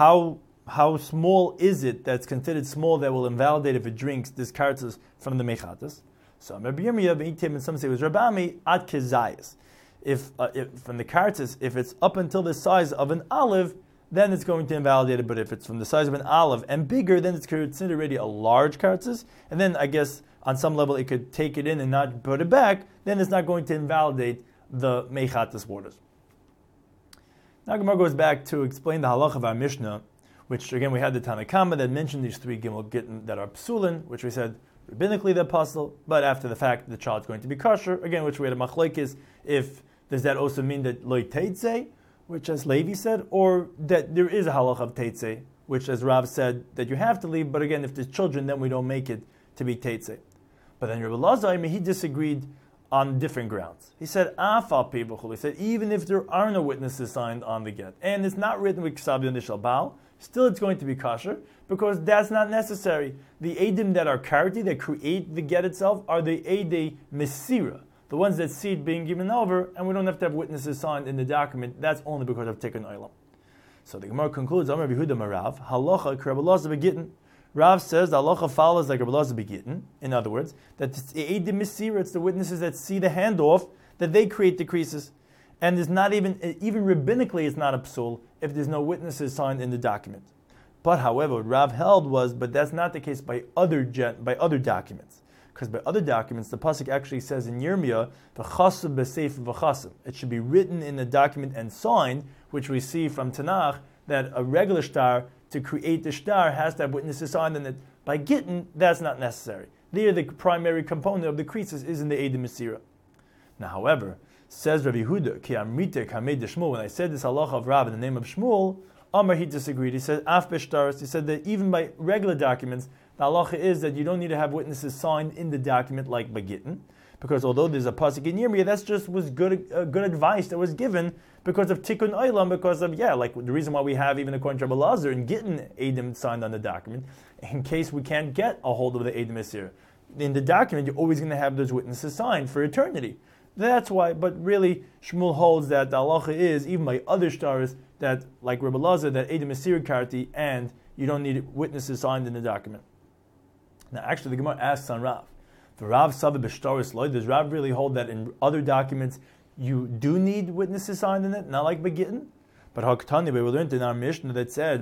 How small is it that's considered small that will invalidate if it drinks this kartzis from the mechatas? So Rabbi Yirmiyah v'Itim, and some say it was Rabami ad kezayis. If from the kartzis, if it's up until the size of an olive, then it's going to invalidate it. But if it's from the size of an olive and bigger, then it's considered already a large kartzis. And then I guess on some level it could take it in and not put it back. Then it's not going to invalidate the mechatas waters. Now Gemara goes back to explain the halach of our Mishnah, which again we had the Tanakama that mentioned these three gimel gittin that are psulin, which we said rabbinically they're puzzle, but after the fact the child's going to be kosher, again which we had a machlekes, if does that also mean that loy teitzei, which as Levi said, or that there is a halach of teitzei, which as Rav said that you have to leave, but again if there's children then we don't make it to be teitzei. But then Rabbi Lazar, he disagreed on different grounds. He said, Afal Peibuchul, he said, even if there are no witnesses signed on the get, and it's not written with Ksav Yonishal Baal, still it's going to be kosher, because that's not necessary. The Eidim that are karti, that create the get itself, are the Eidei Mesira, the ones that see it being given over, and we don't have to have witnesses signed in the document. That's only because of Tikkun Olam. So the Gemara concludes, Amar Yehuda Marav, Halacha Rabbi Lazar Begittin. Rav says the halacha follows like Rabbi Lazar Begittin. In other words, that it's the Eidim Mesira, it's the witnesses that see the handoff, that they create the creases. And there's not even rabbinically, it's not a psul if there's no witnesses signed in the document. But however, what Rav held was, but that's not the case by other documents. Because by other documents, the pasuk actually says in Yirmiyah, v'chasim b'seif v'chasim. It should be written in the document and signed, which we see from Tanakh, that a regular shtar, to create the shtar, has to have witnesses signed in it. By Gittin, that's not necessary. There, the primary component of the creases is in the Eidim Mesira. Now, however, says Rabbi Yehuda, Ki Amrite Kamed Shmuel, when I said this halacha of Rav in the name of Shmuel, Amar, he disagreed. He said, Af b'shtaris, he said that even by regular documents, the halacha is that you don't need to have witnesses signed in the document like by Gittin, because although there's a pasuk in Yirmiyah, that's just was good advice that was given because of Tikkun Olam, because of, like the reason why we have, even according to Rabbi Lazar, in Gittin, Eidim signed on the document, in case we can't get a hold of the Eidim Mesir. In the document, you're always going to have those witnesses signed for eternity. That's why, but really, Shmuel holds that the halacha is, even by other stars, that, like Rabbi Lazar, that Eidim Mesir karti, and you don't need witnesses signed in the document. Now, actually, the Gemara asks on Rav, the Rav Sabah B'shtaris Loy, does Rav really hold that in other documents you do need witnesses signed in it, not like Begittin? But Haktani, we learned in our Mishnah that said,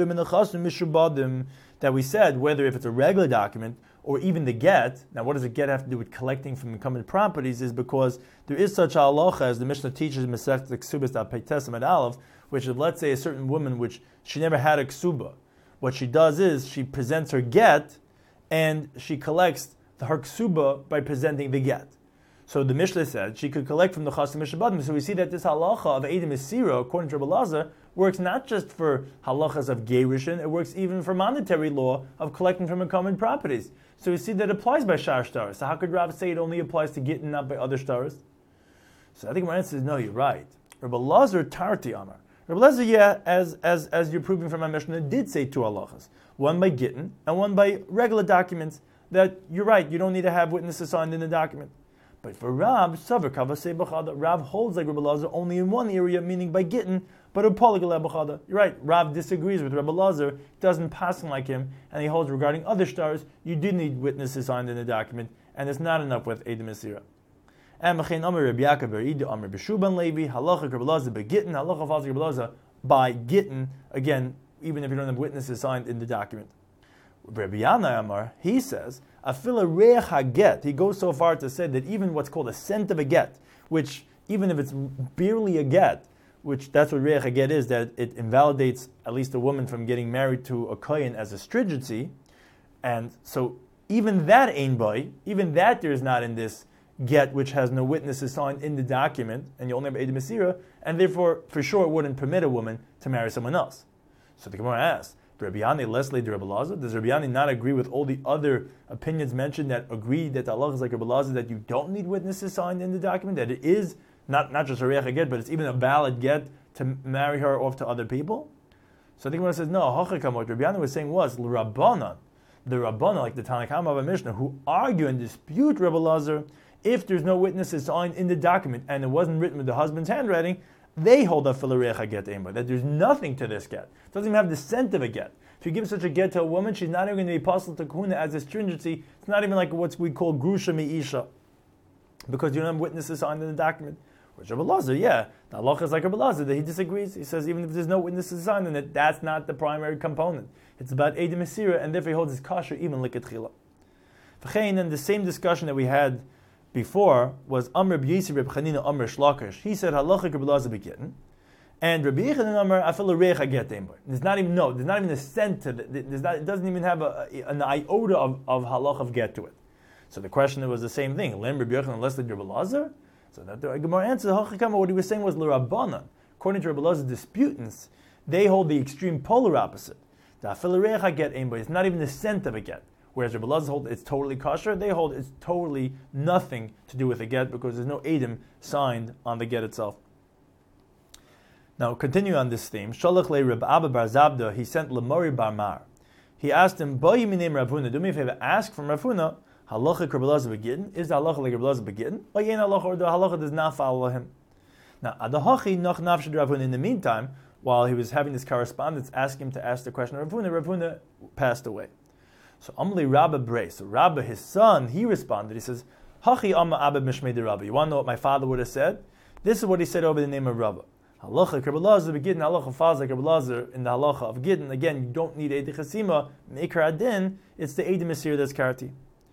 that we said, whether if it's a regular document, or even the get, now what does a get have to do with collecting from incumbent properties, is because there is such a halacha, as the Mishnah teaches in Masechet Ksubas Peites Amud Aleph, which is, let's say, a certain woman which she never had a ksuba. What she does is, she presents her get, and she collects her ksuba by presenting the get. So the Mishnah said she could collect from the Chasim Mishabadim. So we see that this halacha of Eidim Isira, according to Rabbi Lazar, works not just for halachas of gerushin, it works even for monetary law of collecting from common properties. So we see that it applies by shar shtaros. So how could Rav say it only applies to gittin, not by other shtaros? So I think my answer is no, you're right. Rabbi Lazar Tarti Amar. Rabbi Lazar, yeah, as you're proving from my Mishnah, did say two halachas. One by gittin and one by regular documents. That you're right, you don't need to have witnesses signed in the document. But for Rav, Rav holds like Rabbi Lazar only in one area, meaning by gittin, but you're right, Rav disagrees with Rabbi Lazar, doesn't pass him like him, and he holds regarding other stars, you do need witnesses signed in the document, and it's not enough with Eidim Isira. And Mechain Amar Rabbi Yaakov Bar Amar B'Shuban Levi, halacha Rabbi Lazar by gittin, halacha falls Rabbi Lazar by gittin, again, even if you don't have witnesses signed in the document. Rabbi Yana Amar, he says, Afila reach haget. He goes so far to say that even what's called a scent of a get, which even if it's barely a get, which that's what reich haget is, that it invalidates at least a woman from getting married to a kohen as a stringency, and so even that ain't boy, even that there is not in this get, which has no witnesses signed in the document, and you only have Eidim Isira, and therefore for sure it wouldn't permit a woman to marry someone else. So the Gemara asks, Rabbi Yani Leslie de Rabbi Lazar, does Rabbi Yani not agree with all the other opinions mentioned that agree that the halacha is like Rabbi Lazar, that you don't need witnesses signed in the document, that it is not just a reich get, but it's even a valid get to marry her off to other people? So I think when it says no, hachakam, what Rabbi Yani was saying was l'Rabbanan, the Rabbanan, like the Tanna Kamma of a Mishnah, who argue and dispute Rabbi Lazar, if there's no witnesses signed in the document and it wasn't written with the husband's handwriting, they hold up filarecha get aimba, that there's nothing to this get. It doesn't even have the scent of a get. If you give such a get to a woman, she's not even going to be possible to kahuna as a stringency. It's not even like what we call grusha me'isha, because you don't have witnesses signed in the document. Which Rabbi Lazar, yeah, the halacha is like Rabbi Lazar, that he disagrees. He says even if there's no witnesses signed in it, that's not the primary component. It's about Eidim Isira, and therefore he holds his kasher even likatchila. V'chein, and the same discussion that we had before was Amr b'Yisir Reb Chanina Amr Shlakish. He said halacha Rabbi Lazar begitten, and Rabbi Yechanan Amr afil reich get aimba. There's not even a scent to it. It doesn't even have an iota of halach of get to it. So the question was the same thing. Lem Rabbi Yechanan less than Rabbi Lazar. So that the Gemara answered what he was saying was l'Rabbanan. According to Rabbi Lazar's disputants, they hold the extreme polar opposite. The afil reich get aimba is not even the scent of a get. Whereas Rabbi Lazar holds it's totally kosher, they hold it's totally nothing to do with the get because there's no edim signed on the get itself. Now, continue on this theme. Shalach le Reb Abba bar Zabda, he sent Lemori bar Mar. He asked him, "Boy, you name Rav Huna. Do me a favor, ask from Rav Huna, halacha Rabbi Lazar begin? Is the halacha like Rabbi Lazar begin? Or yen halacha, or the halacha does not follow him?" Now, adahachi noch nafshid Rav Huna. In the meantime, while he was having this correspondence, asking him to ask the question of Rav Huna passed away. So Amli Rabba Bray, so Rabba, his son, he responded. He says, "Hachi Amma Abba Mishmei de Rabba." You want to know what my father would have said? This is what he said over the name of Rabba. Halacha Rabbi Lazar begin. Halacha falls like Rabbi Lazar in the halacha of Gidin. Again, you don't need Eid Chasima. Meikar Adin. It's the Eid Mesir that's karti.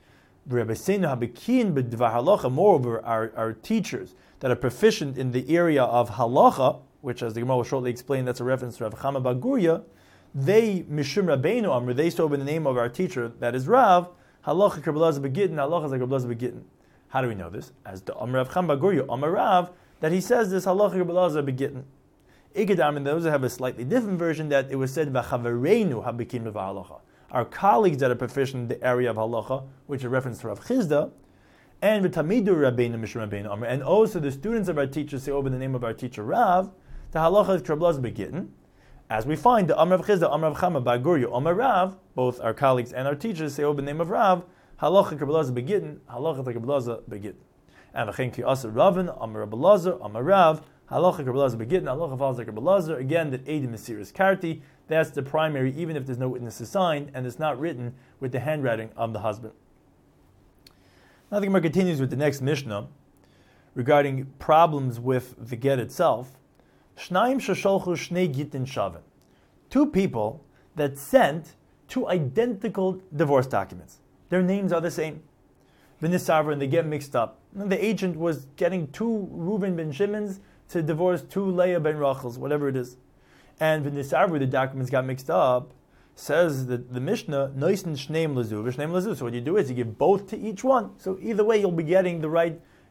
Moreover, our teachers that are proficient in the area of halacha, which, as the Gemara will shortly explain, that's a reference to Rav Chama bar Gurya. They Mishum Rabbeinu Amr. They spoke in the name of our teacher, that is Rav. Halacha Rabbi Lazar begin. Halacha is like Rabbi Lazar begin. How do we know this? As the Amr Rav Chama bar Gurya, Amr Rav, that he says this halacha Rabbi Lazar begin. Igedam, and those that have a slightly different version, that it was said v'chavereinu habikim v'halacha. Our colleagues that are proficient in the area of halacha, which is a reference to Rav Chizda, and v'tamidu Rabbeinu Mishum Rabbeinu Amr, and also the students of our teachers say over the name of our teacher Rav, the halacha is Rabbi Lazar begin. As we find the Amr Rav Chizda, Amr Rav Chama bar Gurya, Amr Rav, both our colleagues and our teachers say over the name of Rav, halacha Rabbi Lazar begin, halacha Rabbi Lazar begin. And v'chein ki asa Ravin, Amr Rabbi Lazar, Amr Rav, halacha Rabbi Lazar begin, halacha falls like Rabbi Lazar. Again, that Eidim Mesir is karti. That's the primary, even if there's no witnesses signed and it's not written with the handwriting of the husband. Now the Gemara continues with the next Mishnah regarding problems with the get itself. Shnayim shesholchu shnei gitin shavin. Two people that sent two identical divorce documents. Their names are the same. V'nisavra, and they get mixed up. And the agent was getting two Reuben ben Shimon's to divorce two Leah ben Rachel's, whatever it is. And v'nisavra, the documents got mixed up. Says the Mishnah, noisen shneim lazu, v'shneim lazu. So what you do is you give both to each one. So either way, you'll be getting the right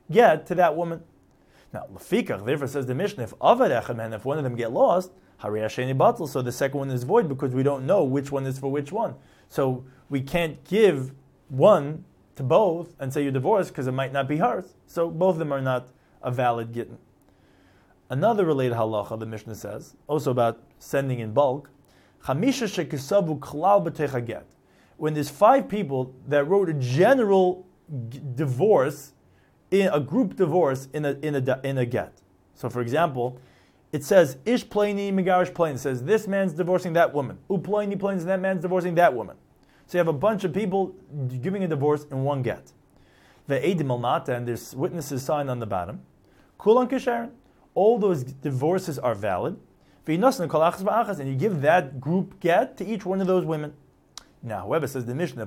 get to that woman. Now, Lefikach, therefore says the Mishnah, if Avad Echad Mehen, if one of them get lost, Hari Hasheni Batal, so the second one is void because we don't know which one is for which one. So we can't give one to both and say you're divorced because it might not be hers. So both of them are not a valid gittin. Another related halacha, the Mishnah says, also about sending in bulk, Chamisha shekisavu klal b'techa get. When there's 5 people that wrote a general divorce, in a group divorce in a get. So for example, it says, Ish Plani Megarish Plani. It says, this man's divorcing that woman. Uplani Plani, that man's divorcing that woman. So you have a bunch of people giving a divorce in one get. The Eidim al-Mata, and there's witnesses signed on the bottom. Kulan Kisharon. All those divorces are valid. And you give that group get to each one of those women. Now, however, says the Mishnah,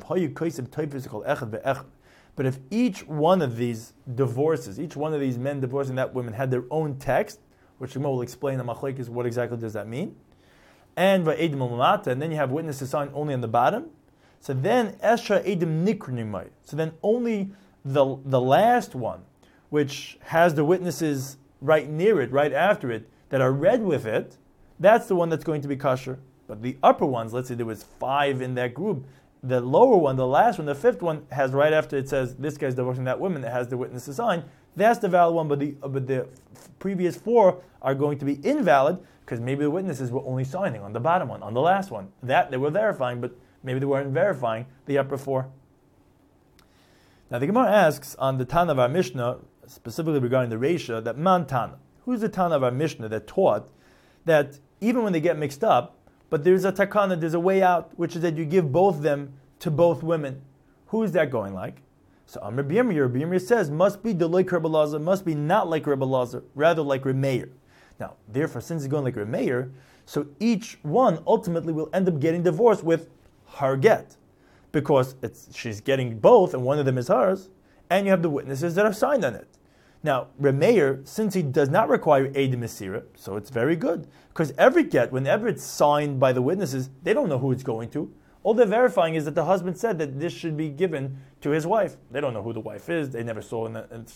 but if each one of these divorces, each one of these men divorcing that woman had their own text, which Shmuel will explain the machlekes, what exactly does that mean? And then you have witnesses signed only on the bottom. So then Esha Edim Nikrinimai. So then only the last one, which has the witnesses right near it, right after it, that are read with it, that's the one that's going to be kosher. But the upper ones, let's say there was 5 in that group, the lower one, the last one, the 5th one, has right after it says, this guy's divorcing that woman, it has the witnesses signed. That's the valid one, but the previous 4 are going to be invalid, because maybe the witnesses were only signing on the bottom one, on the last one. That they were verifying, but maybe they weren't verifying the upper 4. Now the Gemara asks on the Tana of our Mishnah, specifically regarding the Reisha, that Man Tana. Who's the Tana of our Mishnah that taught that even when they get mixed up, but there's a takana, there's a way out, which is that you give both of them to both women. Who is that going like? So Amr B'Yirmiyah says, must be the like Rebbe Lazar, must be not like Rebbe Lazar, rather like Remeir. Now, therefore, since it's going like Remeir, so each one ultimately will end up getting divorced with her get. Because she's getting both, and one of them is hers, and you have the witnesses that are signed on it. Now, Remeir, since he does not require Eidim Mesira, so it's very good. Because every get, whenever it's signed by the witnesses, they don't know who it's going to. All they're verifying is that the husband said that this should be given to his wife. They don't know who the wife is. They never saw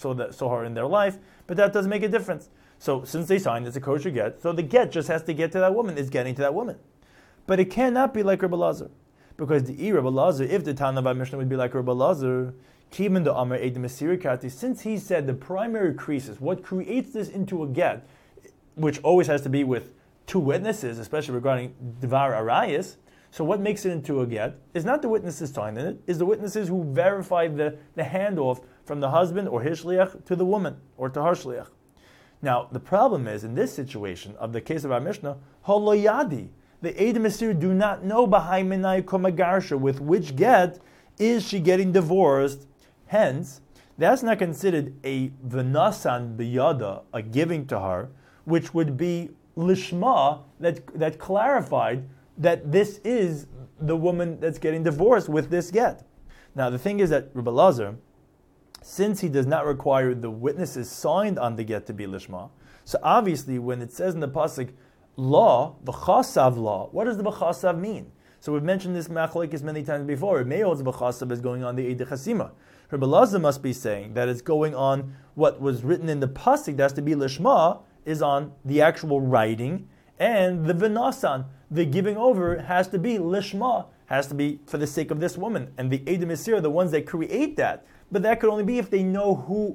her in their life. But that doesn't make a difference. So since they signed, it's a kosher get. So the get just has to get to that woman. It's getting to that woman. But it cannot be like Rebbe Lazar. Because the Rebbe Lazar, if the Tana of Mishnah would be like Rebbe Lazar, Kiman the Amar Eidim Mesira, since he said the primary creases, what creates this into a get, which always has to be with 2 witnesses, especially regarding Dvar Arayis, so what makes it into a get is not the witnesses signed in it, is the witnesses who verify the handoff from the husband or his shliach to the woman, or to her shliach. Now, the problem is, in this situation of the case of our Mishnah, Holoyadi, the Eidim Mesira do not know Bahai Menai Komagarsha, with which get is she getting divorced. Hence, that's not considered a V'nasan B'yada, a giving to her, which would be Lishma, that clarified that this is the woman that's getting divorced with this get. Now, the thing is that Rebbe Lazar, since he does not require the witnesses signed on the get to be Lishma, so obviously when it says in the pasuk, law, V'chasav law, what does the V'chasav mean? So we've mentioned this machlekes many times before. It may also V'chasav is going on the Eid Chasima. Rebbe Lazar must be saying that it's going on what was written in the pasuk that has to be Lishma, is on the actual writing, and the V'nasan, the giving over, has to be Lishma, has to be for the sake of this woman. And the Eidim Mesira are the ones that create that. But that could only be if they know who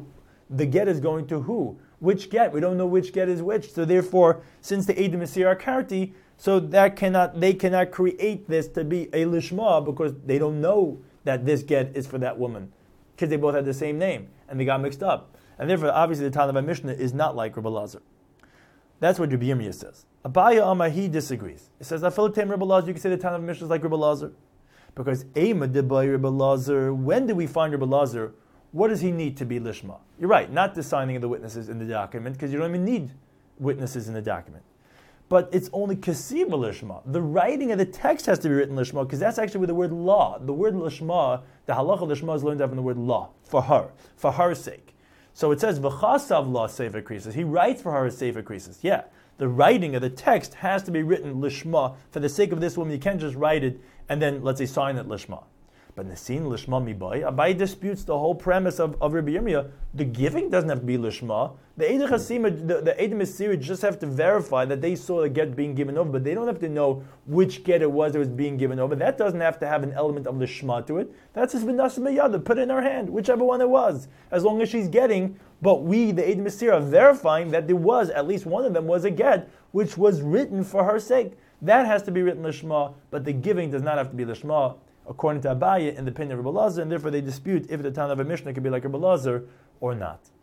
the get is going to who. Which get? We don't know which get is which. So therefore, since the Eidim Mesira are karti, so they cannot create this to be a Lishma, because they don't know that this get is for that woman, because they both had the same name, and they got mixed up. And therefore, obviously, the Tana of Mishnah is not like Rebbe Lazar. That's what Rabbi Yirmiyah says. Abaya Amar, he disagrees. He says, Afilatem Rebbe Lazar, you can say the Tana of Mishnah is like Rebbe Lazar. Because Eima Debay Rebbe Lazar, when do we find Rebbe Lazar? What does he need to be Lishma? You're right, not the signing of the witnesses in the document, because you don't even need witnesses in the document. But it's only Kasiva Lishma. The writing of the text has to be written Lishma, because that's actually where the word law, the word Lishma, the halacha Lishma is learned out from the word law, for her sake. So it says, V'chasav law sefer krisis. He writes for her as sefer krisis. Yeah, the writing of the text has to be written Lishma, for the sake of this woman. You can't just write it and then, let's say, sign it Lishma. But Nesin Lishma Mibai, Abai disputes the whole premise of Rabbi Yirmiyah. The giving doesn't have to be Lishma. The Eid Chasima, the Eid Mesira just have to verify that they saw a get being given over, but they don't have to know which get it was that was being given over. That doesn't have to have an element of Lishma to it. That's just B'nasa Meyada, put it in her hand, whichever one it was. As long as she's getting, but we, the Eid Mesira, are verifying that there was, at least one of them was a get, which was written for her sake. That has to be written Lishma, but the giving does not have to be Lishma, according to Abaye in the opinion of Rabbi Lazar, and therefore they dispute if the Tana of a Mishnah could be like Rabbi Lazar or not.